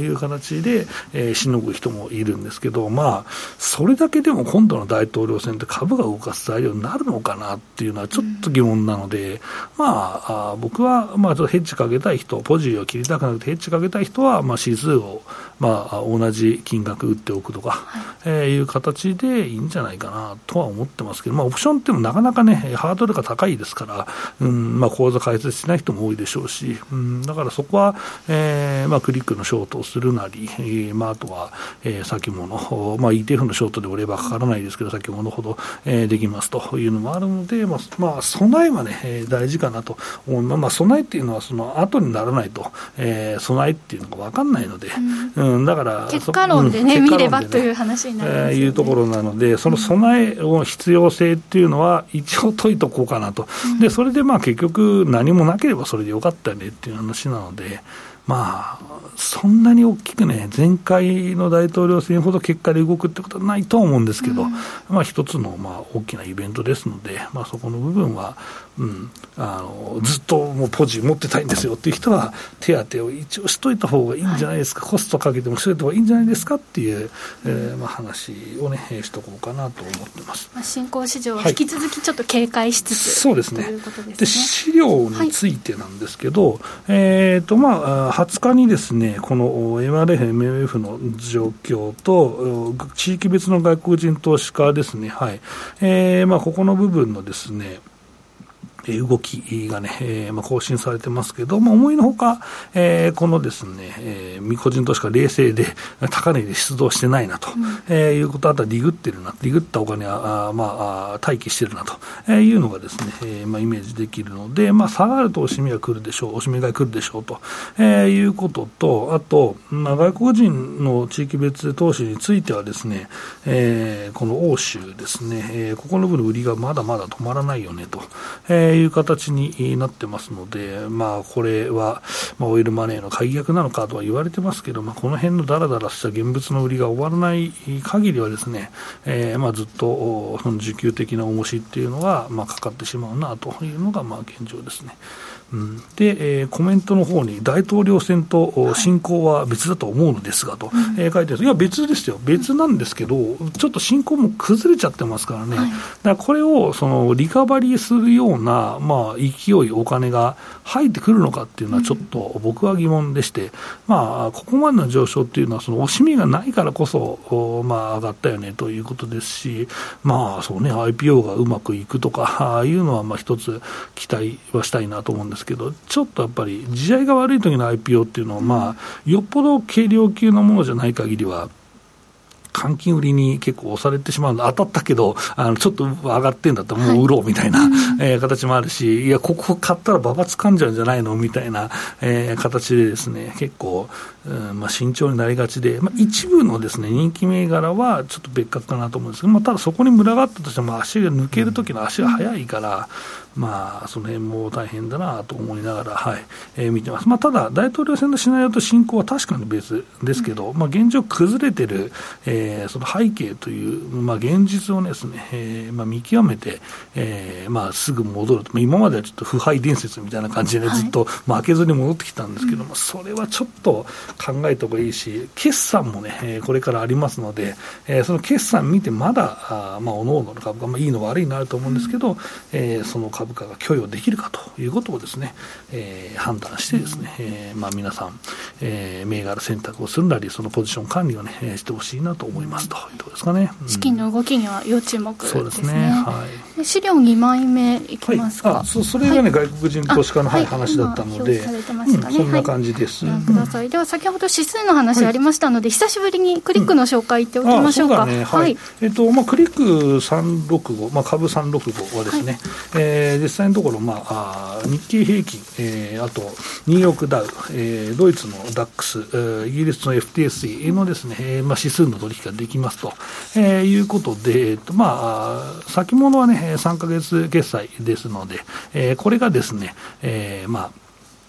Speaker 3: いう形で、えー、しのぐ人もいるんですけど、まあ、それだけでも今度の大統領選って株が動かす材料になるのかなっていうのはちょっと疑問なので、うん、まあ、あ僕は、まあ、ちょっとヘッジかけたい人、ポジを切りたくなくてヘッジかけたい人は、まあ、指数を、まあ、同じ金額売っておくとか、はい、えー、いう形でいいんじゃないかなとは思ってますけど、まあ、オプションってもなかなかね、ハードルが高いですから、うん、まあ、口座開設しない人も多いでしょうし、うん、だからそこは、えーまあ、クリックのショートをするなり、えーまあ、あとは、えー、先物、まあ、イーティーエフ のショートで売ればかからないですけど、先物ほど、えー、できますというのもあるので、まあ、まあ、備えはね、えー、大事かなと思う。まあ、備えっていうのはその後にならないと、えー、備えっていうのが分かんないので、うんうん、だから
Speaker 4: 結果論でね、うん、見ればという話になりますよね、えー、いう
Speaker 3: ところなので、その備えを必要性っていうのは一応解いとこうかなと、うん、でそれでまあ結局何もなければそれでよかったねっていう話なので、まあ、そんなに大きくね、前回の大統領選ほど結果で動くってことはないとは思うんですけど、うん、まあ、一つのまあ大きなイベントですので、まあ、そこの部分は、うん、あのずっともうポジ持ってたいんですよっていう人は、手当を一応しといた方がいいんじゃないですか、はい、コストかけてもしといた方がいいんじゃないですかっていう、えーまあ、話をね、しとこうかなと思ってます。
Speaker 4: まあ、新興市場は引き続きちょっと警戒しつつ、はい、
Speaker 3: そうですね。
Speaker 4: ということですね。
Speaker 3: で、資料についてなんですけど、はい、えーとまあ、はつかにですね、この エムアールエフ、エムエムエフ の状況と地域別の外国人投資家ですね、はい、えーまあ、ここの部分のですね、動きがね、えーまあ、更新されてますけど、まあ、思いのほか、えー、このですね、えー、個人投資家冷静で高値で出動してないなと、うん、えー、いうこと、あとはリグってるな、リグったお金はあ、まあ、待機してるなと、えー、いうのがですね、えーまあ、イメージできるので、まあ、下がるとおしめが来るでしょう、おしめ買い来るでしょうと、えー、いうことと、あと、まあ、外国人の地域別投資についてはですね、えー、この欧州ですね、えー、ここの部分の売りがまだまだ止まらないよねと、えーいう形になってますので、まあ、これは、まあ、オイルマネーの解約なのかとは言われてますけど、まあ、この辺のだらだらした現物の売りが終わらない限りはですね、えーまあ、ずっとその需給的な重しっていうのが、まあ、かかってしまうなというのがまあ現状ですね。うん、で、えー、コメントの方に大統領選と侵攻は別だと思うのですがと、はい、えー、書いてあるんです。いや別ですよ、別なんですけど、ちょっと侵攻も崩れちゃってますからね、はい、だからこれをそのリカバリーするような、まあ、勢い、お金が入ってくるのかっていうのはちょっと僕は疑問でして、うん、まあ、ここまでの上昇っていうのはその惜しみがないからこそ、まあ、上がったよねということですし、まあそうね、アイピーオー がうまくいくとかいうのはまあ一つ期待はしたいなと思うんですけど、ちょっとやっぱり地合いが悪い時の アイピーオー っていうのは、まあ、よっぽど軽量級のものじゃない限りは換金売りに結構押されてしまうの、当たったけどあのちょっと上がってんだったらもう売ろうみたいな、はい、えー、形もあるし、いやここ買ったらババつかんじゃうんじゃないのみたいな、えー、形でですね、結構、うんまあ、慎重になりがちで、まあ、一部のですね人気銘柄はちょっと別格かなと思うんですけど、まあ、ただそこに群がったとしても足が抜ける時の足が速いから、まあ、その辺も大変だなと思いながら、はい、えー、見てます。まあ、ただ大統領選のシナリオと進行は確かに別ですけど、まあ、現状崩れてる、えー、その背景という、まあ、現実をですね、えーまあ、見極めて、えーまあ、すぐ戻ると、今まではちょっと腐敗伝説みたいな感じで、ね、ずっと負けずに戻ってきたんですけども、はい、それはちょっと考えた方がいいし、決算もね、えー、これからありますので、えー、その決算見てまだあ、まあ、おのおのの株価、まあ、いいの悪いのあると思うんですけど、えー、その株価が許容できるかということをですね、えー、判断してですね、えーまあ、皆さん、えー、銘柄選択をするなり、そのポジション管理を、ね、してほしいなと思いますというところですかね。うん、資
Speaker 4: 金の動きには要注目ですね。そうですね、
Speaker 3: はい、
Speaker 4: 資料にまいめいきますか。
Speaker 3: はい、あ そ, それが、ね、はい、外国人投資家の、はい、話だったので、ね、うん、そんな感じです。はい、
Speaker 4: ください。では先ほど指数の話ありましたので、はい、久しぶりにクリックの紹介言っておきましょうか。
Speaker 3: うん、あ、そうだね、はい、えっとまあ、クリックさんろくご、まあ、株さんろくごはですね、はい、えー、実際のところ、まあ、あ日経平均、えー、あとニューヨークダウ、えー、ドイツのダックス、えー、イギリスの エフティーエスイー のですね、えーまあ、指数の取引ができますと、えー、いうことで、えーとまあ、先物はねさんかげつ決済ですので、えー、これがですね、えー、まあ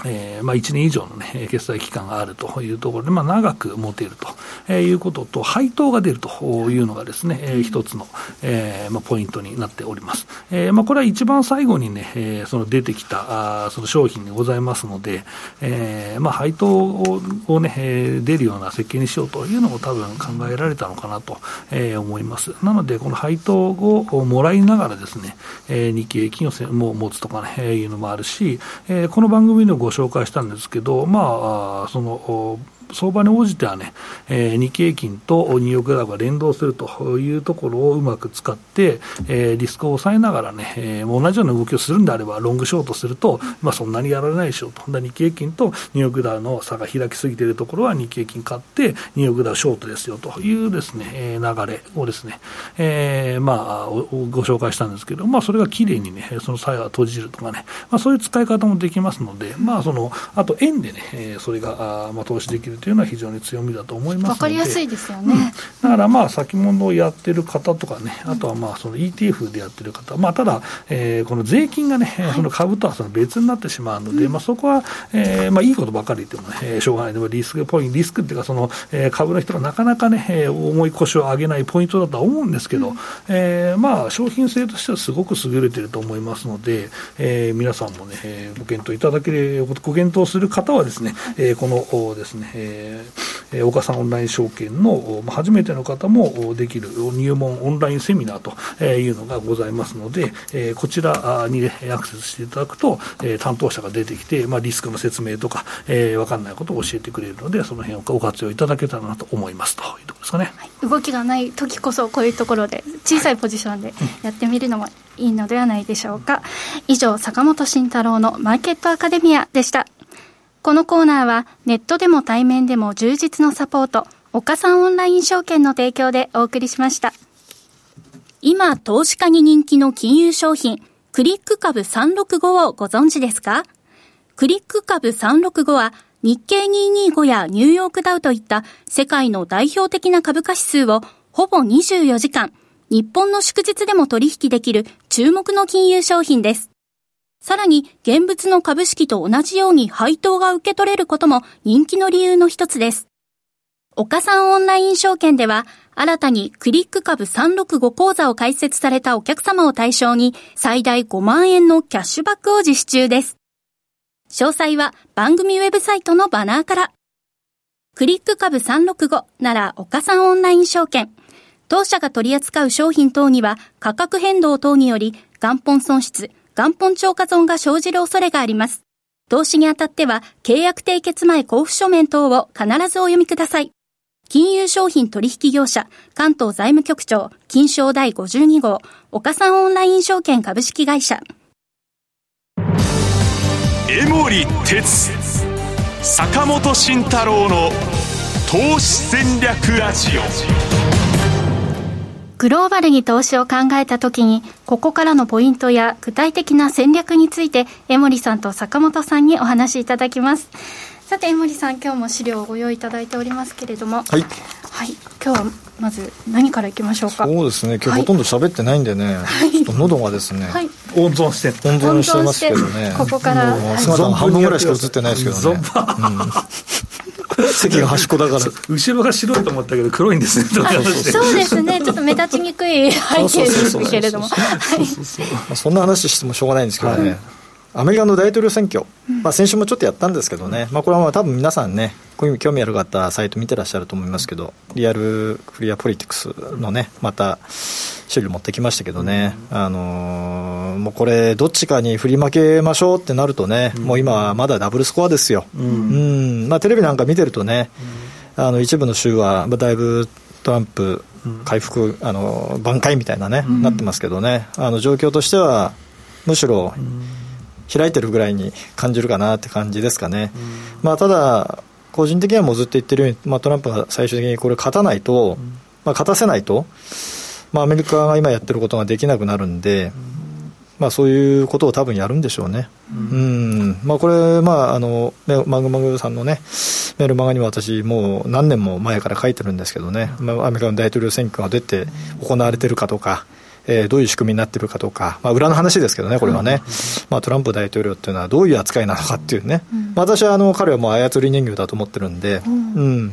Speaker 3: えーまあ、いちねん以上の、ね、決済期間があるというところで、まあ、長く持てるということと、配当が出るというのがですね、えー、一つの、えーまあ、ポイントになっております。えーまあ、これは一番最後にね、えー、その出てきたあその商品でございますので、えーまあ、配当を、をね、えー、出るような設計にしようというのも多分考えられたのかなと、えー、思います。なので、この配当をもらいながらですね、えー、日経平均をも持つとかね、えー、いうのもあるし、えー、この番組でご紹介したんですけど、まあ、その相場に応じてはね、えー、日経平均とニューヨークダウが連動するというところをうまく使って、えー、リスクを抑えながらね、えー、同じような動きをするんであればロングショートすると、まあ、そんなにやられないでしょうと。日経平均とニューヨークダウの差が開きすぎているところは日経平均買ってニューヨークダウショートですよというですね、えー、流れをですね、えー、まあご紹介したんですけど、まあ、それがきれいにねその差が閉じるとかね、まあ、そういう使い方もできますので、まあ、そのあと円でね、えー、それがあ、まあ、投資できるというのは非常に強みだと思いますので、
Speaker 4: 分かりやすいですよね、うん、
Speaker 3: だからまあ先物をやってる方とかね、あとはまあその イーティーエフ でやってる方、まあ、ただ、えー、この税金がね、はい、その株とはその別になってしまうので、うん、まあ、そこは、えーまあ、いいことばかり言ってもね、えー、しょうがない。でもリスクポイント、リスクっていうかその、えー、株の人がなかなかね、えー、重い腰を上げないポイントだとは思うんですけど、うん、えー、まあ商品性としてはすごく優れていると思いますので、えー、皆さんもね、えー、ご検討いただければ、ご検討する方はですね、えー、このですね、えーえー、岡さんオンライン証券の初めての方もできる入門オンラインセミナーというのがございますので、えー、こちらに、ね、アクセスしていただくと、えー、担当者が出てきて、まあ、リスクの説明とか、えー、分かんないことを教えてくれるので、その辺をご活用いただけたらなと思いますというところですかね、
Speaker 4: はい、動きがない時こそこういうところで小さいポジションでやってみるのもいいのではないでしょうか。以上、坂本慎太郎のマーケットアカデミアでした。このコーナーはネットでも対面でも充実のサポート、岡さんオンライン証券の提供でお送りしました。今投資家に人気の金融商品クリック株さんろくごをご存知ですか？クリック株さんろくごは日経にひゃくにじゅうごやニューヨークダウといった世界の代表的な株価指数をほぼにじゅうよじかん、日本の祝日でも取引できる注目の金融商品です。さらに現物の株式と同じように配当が受け取れることも人気の理由の一つです。岡さんオンライン証券では新たにクリック株さんろくご講座を開設されたお客様を対象に最大ごまんえんのキャッシュバックを実施中です。詳細は番組ウェブサイトのバナーから。クリック株さんろくごなら岡さんオンライン証券。当社が取り扱う商品等には価格変動等により元本損失、元本超過損が生じる恐れがあります。投資にあたっては契約締結前交付書面等を必ずお読みください。金融商品取引業者関東財務局長金商第ごじゅうに号岡さんオンライン証券株式会社。
Speaker 1: 江守哲坂本慎太郎の投資戦略ラジオ。
Speaker 4: グローバルに投資を考えたときに、ここからのポイントや具体的な戦略について江守さんと坂本さんにお話しいただきます。さて江守さん、今日も資料をご用意いただいておりますけれども、はい、はい、今日はまず何からいきましょうか。
Speaker 2: そうですね、今日ほとんど喋ってないんでね、はい、ちょっと喉がですね、はい、
Speaker 3: 温存して
Speaker 2: 温存してますけどね、
Speaker 4: ここから
Speaker 2: 姿の半分ぐらいしか映ってないですけどね、うん、席が端っこだから
Speaker 3: 後ろが白いと思ったけど黒いんですね。
Speaker 4: そうですね、ちょっと目立ちにくい背景ですけれども、
Speaker 2: そんな話してもしょうがないんですけどね、はい、アメリカの大統領選挙、まあ、先週もちょっとやったんですけどね、まあ、これはまあ多分皆さんね、こういう興味ある方サイト見てらっしゃると思いますけど、リアルクリアポリティクスのねまた資料持ってきましたけどね、あのー、もうこれどっちかに振り負けましょうってなるとね、もう今はまだダブルスコアですよ、うんうん、まあ、テレビなんか見てるとね、あの一部の州はだいぶトランプ回復、あの挽回みたいなね、なってますけどね、あの状況としてはむしろ開いてるぐらいに感じるかなって感じですかね、まあ、ただ個人的にはもうずっと言ってるように、まあ、トランプが最終的にこれ勝たないと、まあ、勝たせないと、まあ、アメリカが今やってることができなくなるんで、まあ、そういうことを多分やるんでしょうね、うんうん、まあ、これ、まあ、あのマグマグさんのねメールマガには私もう何年も前から書いてるんですけどね、まあ、アメリカの大統領選挙が出て行われてるかとか、 えー、どういう仕組みになっているかとか、まあ、裏の話ですけどね、これはね、まあ、トランプ大統領っていうのはどういう扱いなのかっていうね、まあ、私はあの彼はもう操り人形だと思ってるんで、うん、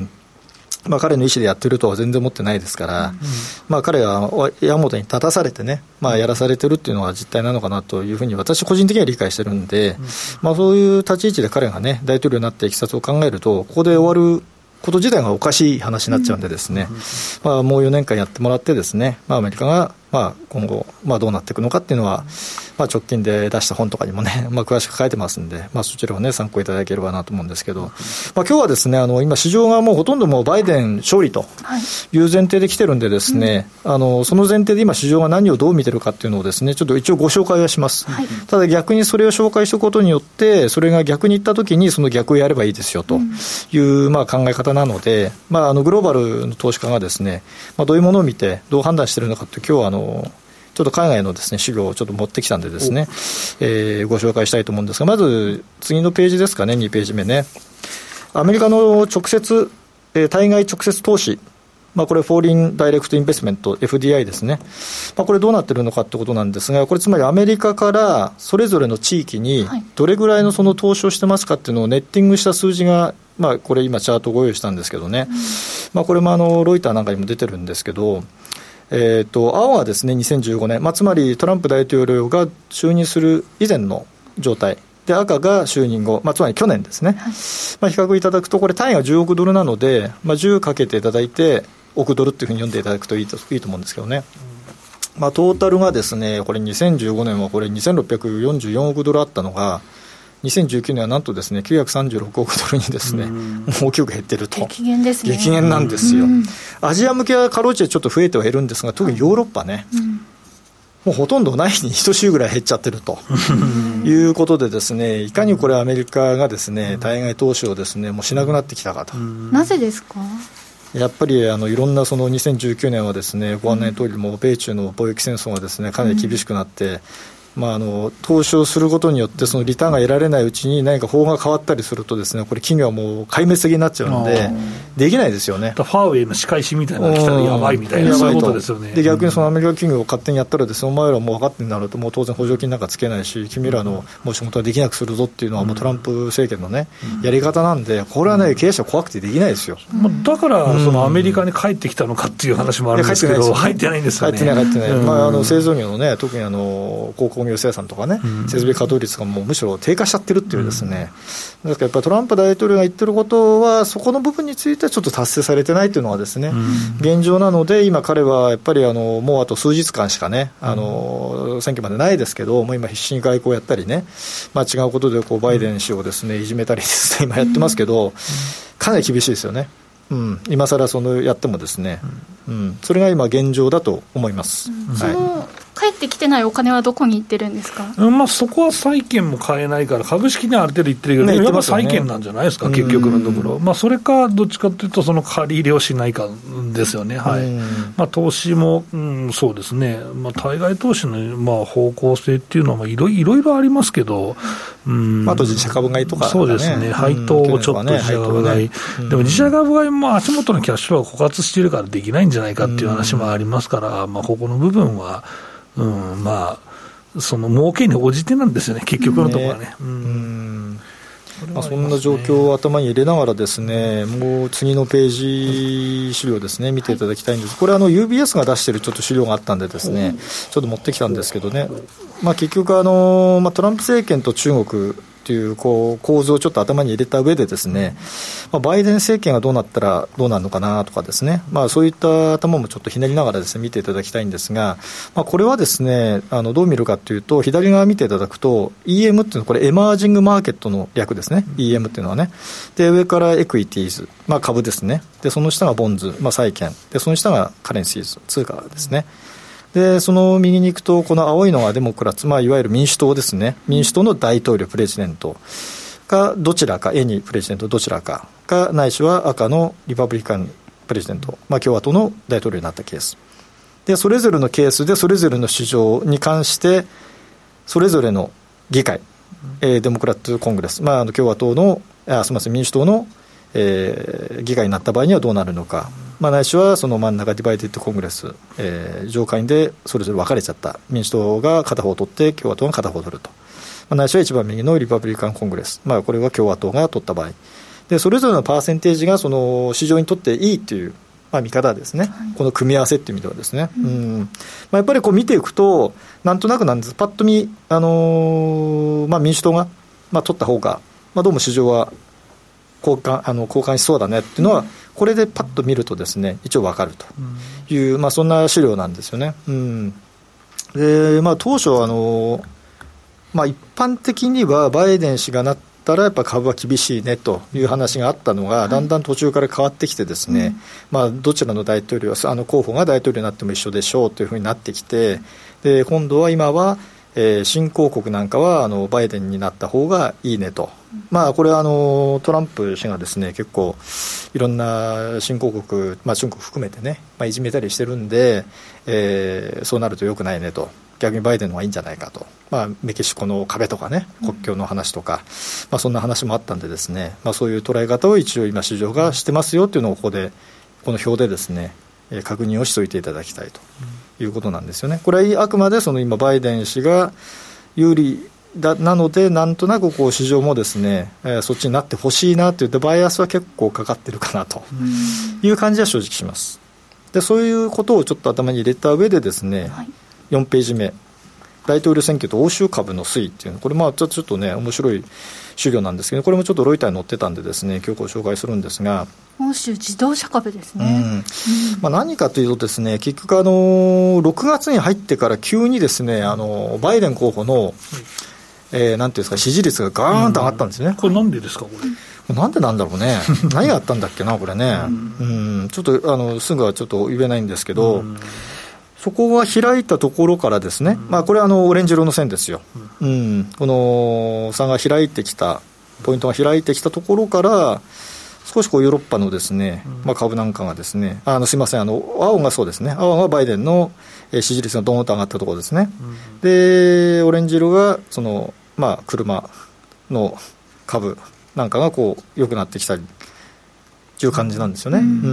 Speaker 2: まあ、彼の意思でやってるとは全然思ってないですから、うん、まあ、彼は矢本に立たされてね、まあ、やらされてるっていうのは実態なのかなというふうに私個人的には理解してるんで、うん、まあ、そういう立ち位置で彼がね大統領になっていきさつを考えると、ここで終わること自体がおかしい話になっちゃうんでですね、うん、まあ、もうよねんかんやってもらってですね、まあ、アメリカがまあ今後まあどうなっていくのかっていうのは、まあ、直近で出した本とかにもね、まあ、詳しく書いてますんで、まあ、そちらをね参考いただければなと思うんですけど、まあ、今日はですね、あの今市場がもうほとんどもうバイデン勝利という前提で来てるんでですね、はい、あのその前提で今市場が何をどう見てるかっていうのをですねちょっと一応ご紹介はします、はい、ただ逆にそれを紹介しておくことによってそれが逆にいったときにその逆をやればいいですよという、まあ、考え方なので、まあ、あのグローバルの投資家がですね、まあ、どういうものを見てどう判断しているのかって今日はあのちょっと海外のですね資料をちょっと持ってきたんでですね、えー、ご紹介したいと思うんですが、まず次のページですかね、にページ目ね。アメリカの直接、えー、対外直接投資、まあ、これフォーリンダイレクトインベストメント エフディーアイ ですね、まあ、これどうなってるのかってことなんですが、これつまりアメリカからそれぞれの地域にどれぐらいのその投資をしてますかっていうのをネッティングした数字が、まあ、これ今チャートご用意したんですけどね、うん、まあ、これもあのロイターなんかにも出てるんですけど、えー、と青はですねにせんじゅうごねん、まあ、つまりトランプ大統領が就任する以前の状態で、赤が就任後、まあ、つまり去年ですね、はい、まあ、比較いただくとこれ単位がじゅうおくドルなので、まあ、じゅうかけていただいて億ドルっていうふうに読んでいただくといいと、いいと思うんですけどね、まあ、トータルがですねこれにせんじゅうごねんはこれにせんろっぴゃくよんじゅうよんおくドルあったのがにせんじゅうきゅうねんはなんとですねきゅうひゃくさんじゅうろくおくドルにですね、もう大きく減ってると。
Speaker 4: 激減ですね。
Speaker 2: 激減なんですよ。アジア向けはかろうじてちょっと増えては減るんですが、特にヨーロッパね、うん、もうほとんどないに等しいぐらい減っちゃってるということでですね、いかにこれアメリカがですね対外投資をですねもうしなくなってきたかと。
Speaker 4: なぜですか。
Speaker 2: やっぱりあのいろんなそのにせんじゅうきゅうねんはですねご案内の通りも米中の貿易戦争がですねかなり厳しくなって、うん、まあ、あの投資をすることによってそのリターンが得られないうちに何か法が変わったりするとですねこれ企業はもう壊滅的になっちゃうのでできないですよね。
Speaker 3: ファーウェイの仕返しみたいなのが来たらやばいみたいな、そういうことですよね。
Speaker 2: で逆にそのアメリカ企業を勝手にやったらですね、お前らもう分かってになるともう当然補助金なんかつけないし君らのもう仕事はできなくするぞっていうのはもうトランプ政権のねやり方なんで、これはね経営者怖くてできないですよ。
Speaker 3: まあ、だからそのアメリカに帰ってきたのかっていう話もあるんですけど、入ってないんですよね。
Speaker 2: 入ってない入ってない、まあ、あの製造業のね特にあの鉱工業生産とかね、設備稼働率がもうむしろ低下しちゃってるっていうですね、うん、だからやっぱりトランプ大統領が言ってることはそこの部分についてはちょっと達成されてないというのはですね、うん、現状なので、今彼はやっぱりあのもうあと数日間しかねあの選挙までないですけど、もう今必死に外交やったりね、まあ、違うことでこうバイデン氏をですねいじめたりですね今やってますけど、かなり厳しいですよね。うん、今更そのやってもですね、うん、それが今現状だと思います、
Speaker 4: うん、はい、その帰ってきてないお金はどこに行ってるんですか。
Speaker 3: うん、まあ、そこは債券も買えないから株式にはある程度行ってるけど、ね、やっぱ債券なんじゃないですか、結局のところ、まあ、それかどっちかというとその借り入れをしないかですよね、はい、まあ、投資も、うん、そうですね、まあ、対外投資のまあ方向性っていうのはいろいろありますけど、うん、
Speaker 2: あと自社株買いとか、ね、
Speaker 3: そうですね、配当をちょっと自社株買い、ね、でも自社株買いも足元のキャッシュフローが枯渇しているからできないんじゃないかっていう話もありますから、まあ、ここの部分は、うん、まあその儲けに応じてなんですよね、結局のところはね。うん、うん
Speaker 2: まあ、そんな状況を頭に入れながらですね、もう次のページ資料ですね見ていただきたいんです。これあの ユービーエス が出しているちょっと資料があったんでですねちょっと持ってきたんですけどね、まあ、結局あの、まあ、トランプ政権と中国というこう構図をちょっと頭に入れた上でですね、まあ、バイデン政権がどうなったらどうなるのかなとかですね、まあ、そういった頭もちょっとひねりながらですね見ていただきたいんですが、まあ、これはですねあのどう見るかというと、左側見ていただくと イーエム っていうのはこれエマージングマーケットの略ですね、 イーエム っていうのはね。で上からエクイティーズ、まあ、株ですね。でその下がボンズ、まあ、債券で、その下がカレンシーズ、通貨ですね。でその右に行くとこの青いのがデモクラッツ、まあ、いわゆる民主党ですね。民主党の大統領プレジデントかどちらか、エニプレジデントどちらかか、ないしは赤のリパブリカンプレジデント、まあ、共和党の大統領になったケースで、それぞれのケースでそれぞれの市場に関してそれぞれの議会、えー、デモクラットコングレス、まあ、あの共和党のあすみません民主党の、 えー、議会になった場合にはどうなるのか、まあ、ないしはその真ん中ディバイデッドコングレス、えー、上下院でそれぞれ分かれちゃった、民主党が片方を取って共和党が片方を取ると、まあ、ないしは一番右のリパブリカンコングレス、まあ、これは共和党が取った場合で、それぞれのパーセンテージがその市場にとっていいという、まあ、見方ですね、はい、この組み合わせっていう意味ではですね、うんうんまあ、やっぱりこう見ていくとなんとなくなんです、パッと見、あのーまあ、民主党が、まあ、取った方が、まあ、どうも市場は交換、あの交換しそうだねっていうのは、うん、これでパッと見るとですね一応分かるという、うんまあ、そんな資料なんですよね、うんでまあ、当初あの、まあ、一般的にはバイデン氏がなったらやっぱ株は厳しいねという話があったのが、はい、だんだん途中から変わってきてですね、うんまあ、どちらの大統領あの候補が大統領になっても一緒でしょうというふうになってきて、で今度は今はえー、新興国なんかはあのバイデンになった方がいいねと、うんまあ、これはあのトランプ氏がですね結構いろんな新興国、まあ、中国含めてね、まあ、いじめたりしてるんで、えー、そうなると良くないねと、逆にバイデンの方がいいんじゃないかと、まあ、メキシコの壁とかね国境の話とか、うんまあ、そんな話もあったんでですね、まあ、そういう捉え方を一応今市場がしてますよっていうのをここでこの表でですね確認をしておいていただきたいということなんですよね。これはあくまでその今バイデン氏が有利だなので、なんとなくこう市場もですね、えー、そっちになってほしいなといってバイアスは結構かかってるかなという感じは正直します。でそういうことをちょっと頭に入れた上でですね、はい、よんページ目、大統領選挙と欧州株の推移っていうの、これまあちょっとね面白い資料なんですけど、これもちょっとロイターに載ってたんでですね今日ご紹介するんですが、
Speaker 4: 欧州自動車株ですね、うんうん
Speaker 2: まあ、何かというとですね、結局あのろくがつに入ってから急にですねあのバイデン候補の、えー、なんていうんですか支持率がガーンと上がったんですね、うん、
Speaker 3: これなんでですかこれ
Speaker 2: なんでなんだろうね何があったんだっけなこれね、うん、うんちょっとあのすぐはちょっと言えないんですけど、うんそこが開いたところからですね、うんまあ、これはあのオレンジ色の線ですよ、うんうん、この差が開いてきたポイントが開いてきたところから少しこうヨーロッパのですね、うんまあ、株なんかがですねあのすいませんあの青がそうですね青がバイデンの支持率がドーンと上がったところですね、うん、でオレンジ色がその、まあ、車の株なんかがこう良くなってきたりという感じなんですよね、うんうん、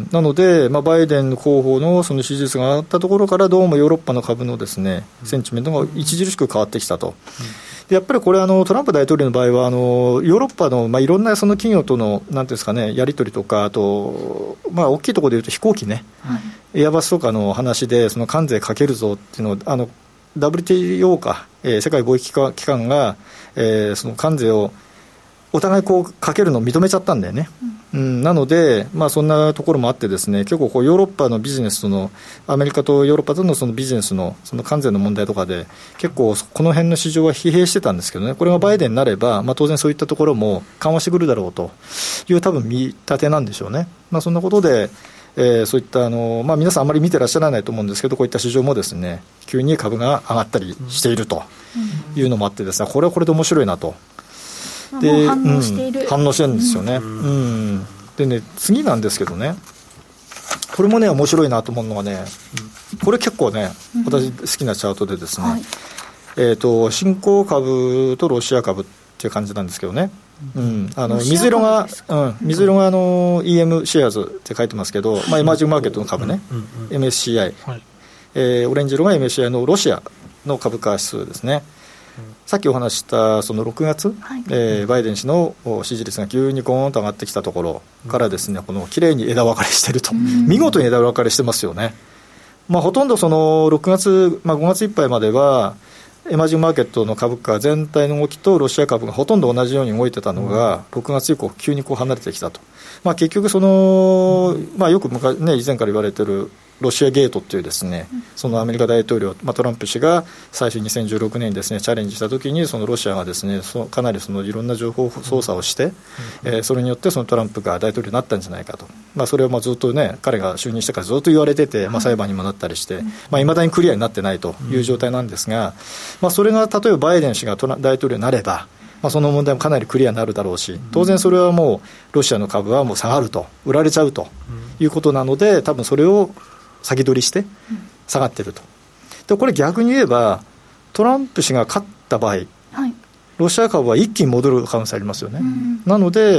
Speaker 2: なので、まあ、バイデン候補のその支持率が上がったところからどうもヨーロッパの株のですねセンチメントが著しく変わってきたと、うん、でやっぱりこれあのトランプ大統領の場合はあのヨーロッパの、まあ、いろんなその企業とのなんていうんですかねやり取りとかあと、まあ、大きいところでいうと飛行機ね、はい、エアバスとかの話でその関税かけるぞっていうのをあの ダブリューティーオー か、えー、世界貿易機関が、えー、その関税をお互いこうかけるのを認めちゃったんだよね、うんうん、なので、まあ、そんなところもあってですね結構こうヨーロッパのビジネスとのアメリカとヨーロッパとのそのビジネスのその関税の問題とかで結構この辺の市場は疲弊してたんですけどね、これがバイデンになれば、まあ、当然そういったところも緩和してくるだろうという多分見立てなんでしょうね、まあ、そんなことで、えー、そういったあの、まあ、皆さんあまり見てらっしゃらないと思うんですけどこういった市場もですね急に株が上がったりしているというのもあってですねこれはこれで面白いなと
Speaker 4: でもう反応している、
Speaker 2: うん、反応してるんですよね、うんうん、でね次なんですけどねこれもね面白いなと思うのがね、うん、これ結構ね私好きなチャートでですね、はいえー、と新興株とロシア株っていう感じなんですけどね、うん、あの水色が、うん、水色があの イーエム シェアーズって書いてますけど、まあ、エマージングマーケットの株ね、うんうんうん、エムエスシーアイ、はいえー、オレンジ色が エムエスシーアイ のロシアの株価指数ですね。さっきお話したそのろくがつ、はいえー、バイデン氏の支持率が急にゴーンと上がってきたところからですね、この綺麗に枝分かれしていると、見事に枝分かれしてますよね。まあ、ほとんどそのろくがつ、まあ、ごがついっぱいまではエマージングマーケットの株価全体の動きとロシア株がほとんど同じように動いてたのがろくがつ以降急にこう離れてきたと、まあ、結局その、まあ、よく昔、ね、以前から言われているロシアゲートっていうですね、そのアメリカ大統領、まあ、トランプ氏が最初にせんじゅうろくねんにですねチャレンジしたときにそのロシアがですねそかなりそのいろんな情報操作をして、えー、それによってそのトランプが大統領になったんじゃないかと、まあ、それをまあずっとね彼が就任してからずっと言われてて、まあ、裁判にもなったりして、まあ、未だにクリアになってないという状態なんですが、まあ、それが例えばバイデン氏が大統領になれば、まあ、その問題もかなりクリアになるだろうし、当然それはもうロシアの株はもう下がると、売られちゃうということなので、多分それを先取りして下がっていると。でこれ逆に言えばトランプ氏が勝った場合、はい、ロシア株は一気に戻る可能性ありますよね、うん、なので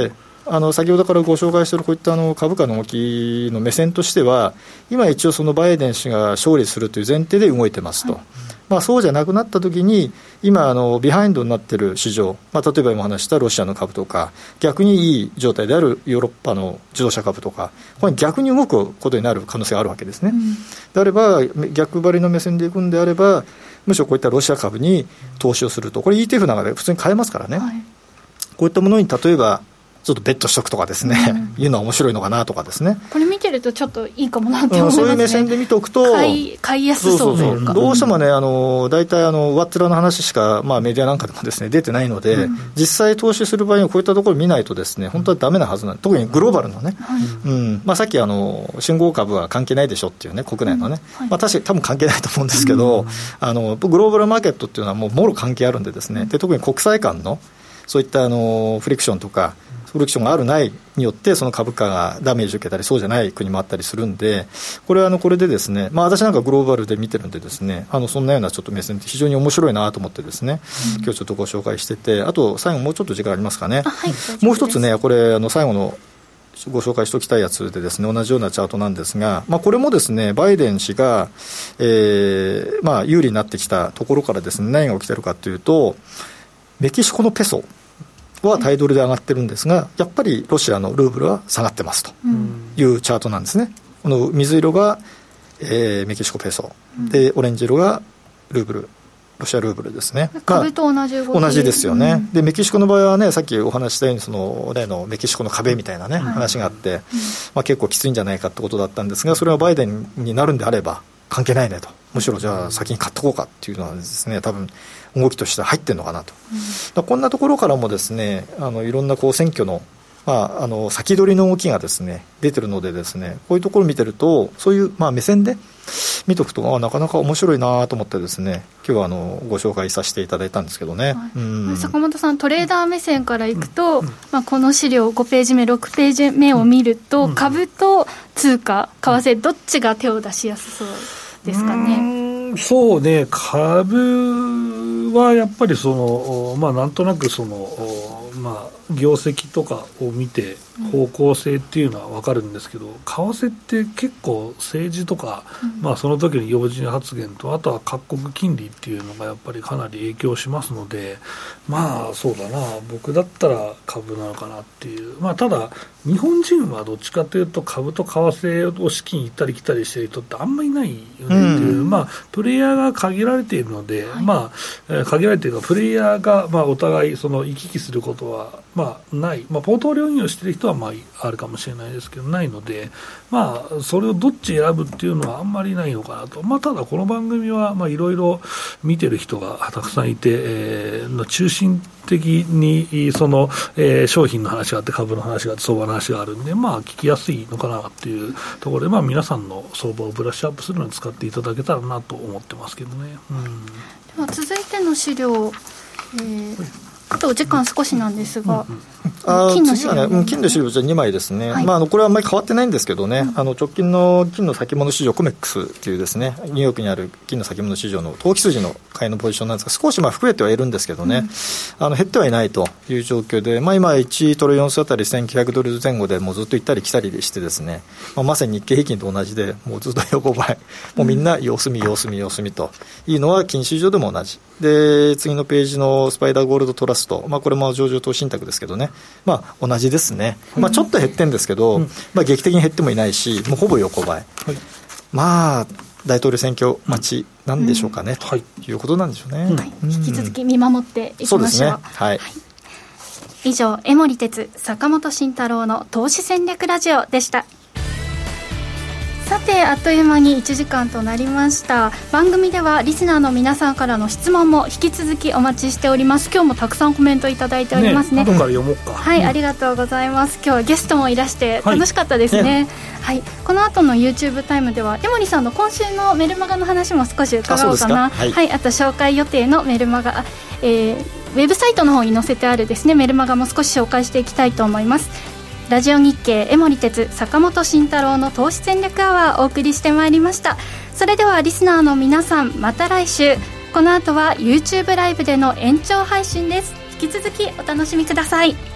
Speaker 2: あの先ほどからご紹介しているこういったあの株価の動きの目線としては、今一応そのバイデン氏が勝利するという前提で動いてますと、はい、まあ、そうじゃなくなったときに今あのビハインドになっている市場、まあ、例えば今お話したロシアの株とか逆にいい状態であるヨーロッパの自動車株とか、これ逆に動くことになる可能性があるわけですね、うん、であれば逆張りの目線でいくんであれば、むしろこういったロシア株に投資をすると、これ イーティーエフ なんかで普通に買えますからね、はい、こういったものに例えばちょっとベットしとくとかですね、うん、いうのは面白いのかなとかですね、
Speaker 4: これ見てるとちょっといいかもなって思いますね、
Speaker 2: うん、そういう目線で見ておくと
Speaker 4: 買い、買いやすそうというか、そうそうそう、
Speaker 2: どうしてもね、あの大体あの上っ面の話しか、まあ、メディアなんかでもですね出てないので、うん、実際投資する場合にはこういったところを見ないとですね本当はダメなはずなんで、特にグローバルのね、うんうん、まあ、さっきあの信号株は関係ないでしょっていうね、国内のね、うん、はい、まあ、確かに多分関係ないと思うんですけど、うん、あのグローバルマーケットっていうのはもうもろ関係あるんでですね、で特に国際間のそういったあのフリクションとかフリクションがあるないによってその株価がダメージを受けたりそうじゃない国もあったりするんで、これはあのこれでですね、まあ、私なんかグローバルで見てるんでですね、あのそんなようなちょっと目線って非常に面白いなと思ってですね、うん、今日ちょっとご紹介してて、あと最後もうちょっと時間ありますかね、
Speaker 4: はい、
Speaker 2: もう一つね、これあの最後のご紹介しておきたいやつでですね、同じようなチャートなんですが、まあ、これもですねバイデン氏が、えーまあ、有利になってきたところからですね、何が起きてるかというと、メキシコのペソはタイドルで上がってるんですが、やっぱりロシアのルーブルは下がってますというチャートなんですね。この水色が、えー、メキシコペソで、オレンジ色がルーブル、ロシアルーブルですね。
Speaker 4: 株と同じ動き、
Speaker 2: 同じですよね、うん、でメキシコの場合はね、さっきお話したようにその例のメキシコの壁みたいなね、はい、話があって、うん、まあ、結構きついんじゃないかってことだったんですが、それはバイデンになるんであれば関係ないねと、むしろじゃあ先に買っとこうかっていうのはですね、多分動きとしては入ってるのかなと、うん、だこんなところからもですね、あのいろんなこう選挙の、まあ、あの先取りの動きがですね出てるのでですね、こういうところを見てるとそういう、まあ、目線で見とくと、あなかなか面白いなと思ってですね、今日はあのご紹介させていただいたんですけどね、はい、うん、
Speaker 4: 坂本さん、トレーダー目線からいくと、うんうん、まあ、この資料ごページ目ろくページ目を見ると、うん、株と通貨為替どっちが手を出しやすそうですかね。
Speaker 3: うん、そうね、株はやっぱりその、まあ、なんとなくその、まあ、業績とかを見て方向性っていうのは分かるんですけど、為替って結構政治とか、うん、まあ、その時の要人発言と、あとは各国金利っていうのがやっぱりかなり影響しますので、まあそうだな、僕だったら株なのかなっていう、まあ、ただ日本人はどっちかというと株と為替を資金行ったり来たりしてる人ってあんまりいないよねっていう、うん、まあ、プレイヤーが限られているので、はい、まあ、限られているか、プレイヤーがまあお互いその行き来することはまあない、まあ、ポートフォリオ運用している人はまああるかもしれないですけどないので、まあ、それをどっち選ぶっていうのはあんまりないのかなと、まあ、ただこの番組はいろいろ見てる人がたくさんいて、えー、中心的にその、えー、商品の話があって株の話があって相場の話があるんで、まあ、聞きやすいのかなっていうところで、まあ、皆さんの相場をブラッシュアップするのに使っていただけたらなと思ってますけどね、うん、
Speaker 4: では続いての資料、えーあとお時間少しなんですが、うんうん、
Speaker 2: あ金の資料、ね、うん、金の資料じゃにまいですね、はい、まあ、あのこれはあんまり変わってないんですけどね、うん、あの直近の金の先物市場コメックスというですね、ニューヨークにある金の先物市場の投機筋の買いのポジションなんですが、少しまあ増えてはいるんですけどね、うん、あの減ってはいないという状況で、まあ、今いちトレイオンスあたりせんきゅうひゃくドル前後でもうずっと行ったり来たりしてですね、まあ、まさに日経平均と同じでもうずっと横ばい、もうみんな様子見様子見様子見というのは金市場でも同じで、次のページのスパイダーゴールドトラスト、まあ、これも上場投資信託ですけどね、まあ、同じですね、まあ、ちょっと減ってるんですけど、うん、まあ、劇的に減ってもいないし、もうほぼ横ばい、はい、まあ大統領選挙待ちなんでしょうかね、うん、ということなんでしょうね、
Speaker 4: はい、うん、引き続き見守っていきましょう。そうですね、はいはい、以上、江守哲坂本慎太郎の投資戦略ラジオでした。さて、あっという間にいちじかんとなりました。番組ではリスナーの皆さんからの質問も引き続きお待ちしております。今日もたくさんコメントいただいておりますね。
Speaker 3: 後から読もうか。
Speaker 4: はい、うん、ありがとうございます。今日はゲストもいらして楽しかったですね、はいはい、この後の YouTube タイムでは江守さんの今週のメルマガの話も少し伺おうかな。あ、はいはい、あと紹介予定のメルマガ、えー、ウェブサイトの方に載せてあるですねメルマガも少し紹介していきたいと思います。ラジオ日経江守哲坂本慎太郎の投資戦略アワーをお送りしてまいりました。それではリスナーの皆さん、また来週。この後は YouTube ライブでの延長配信です。引き続きお楽しみください。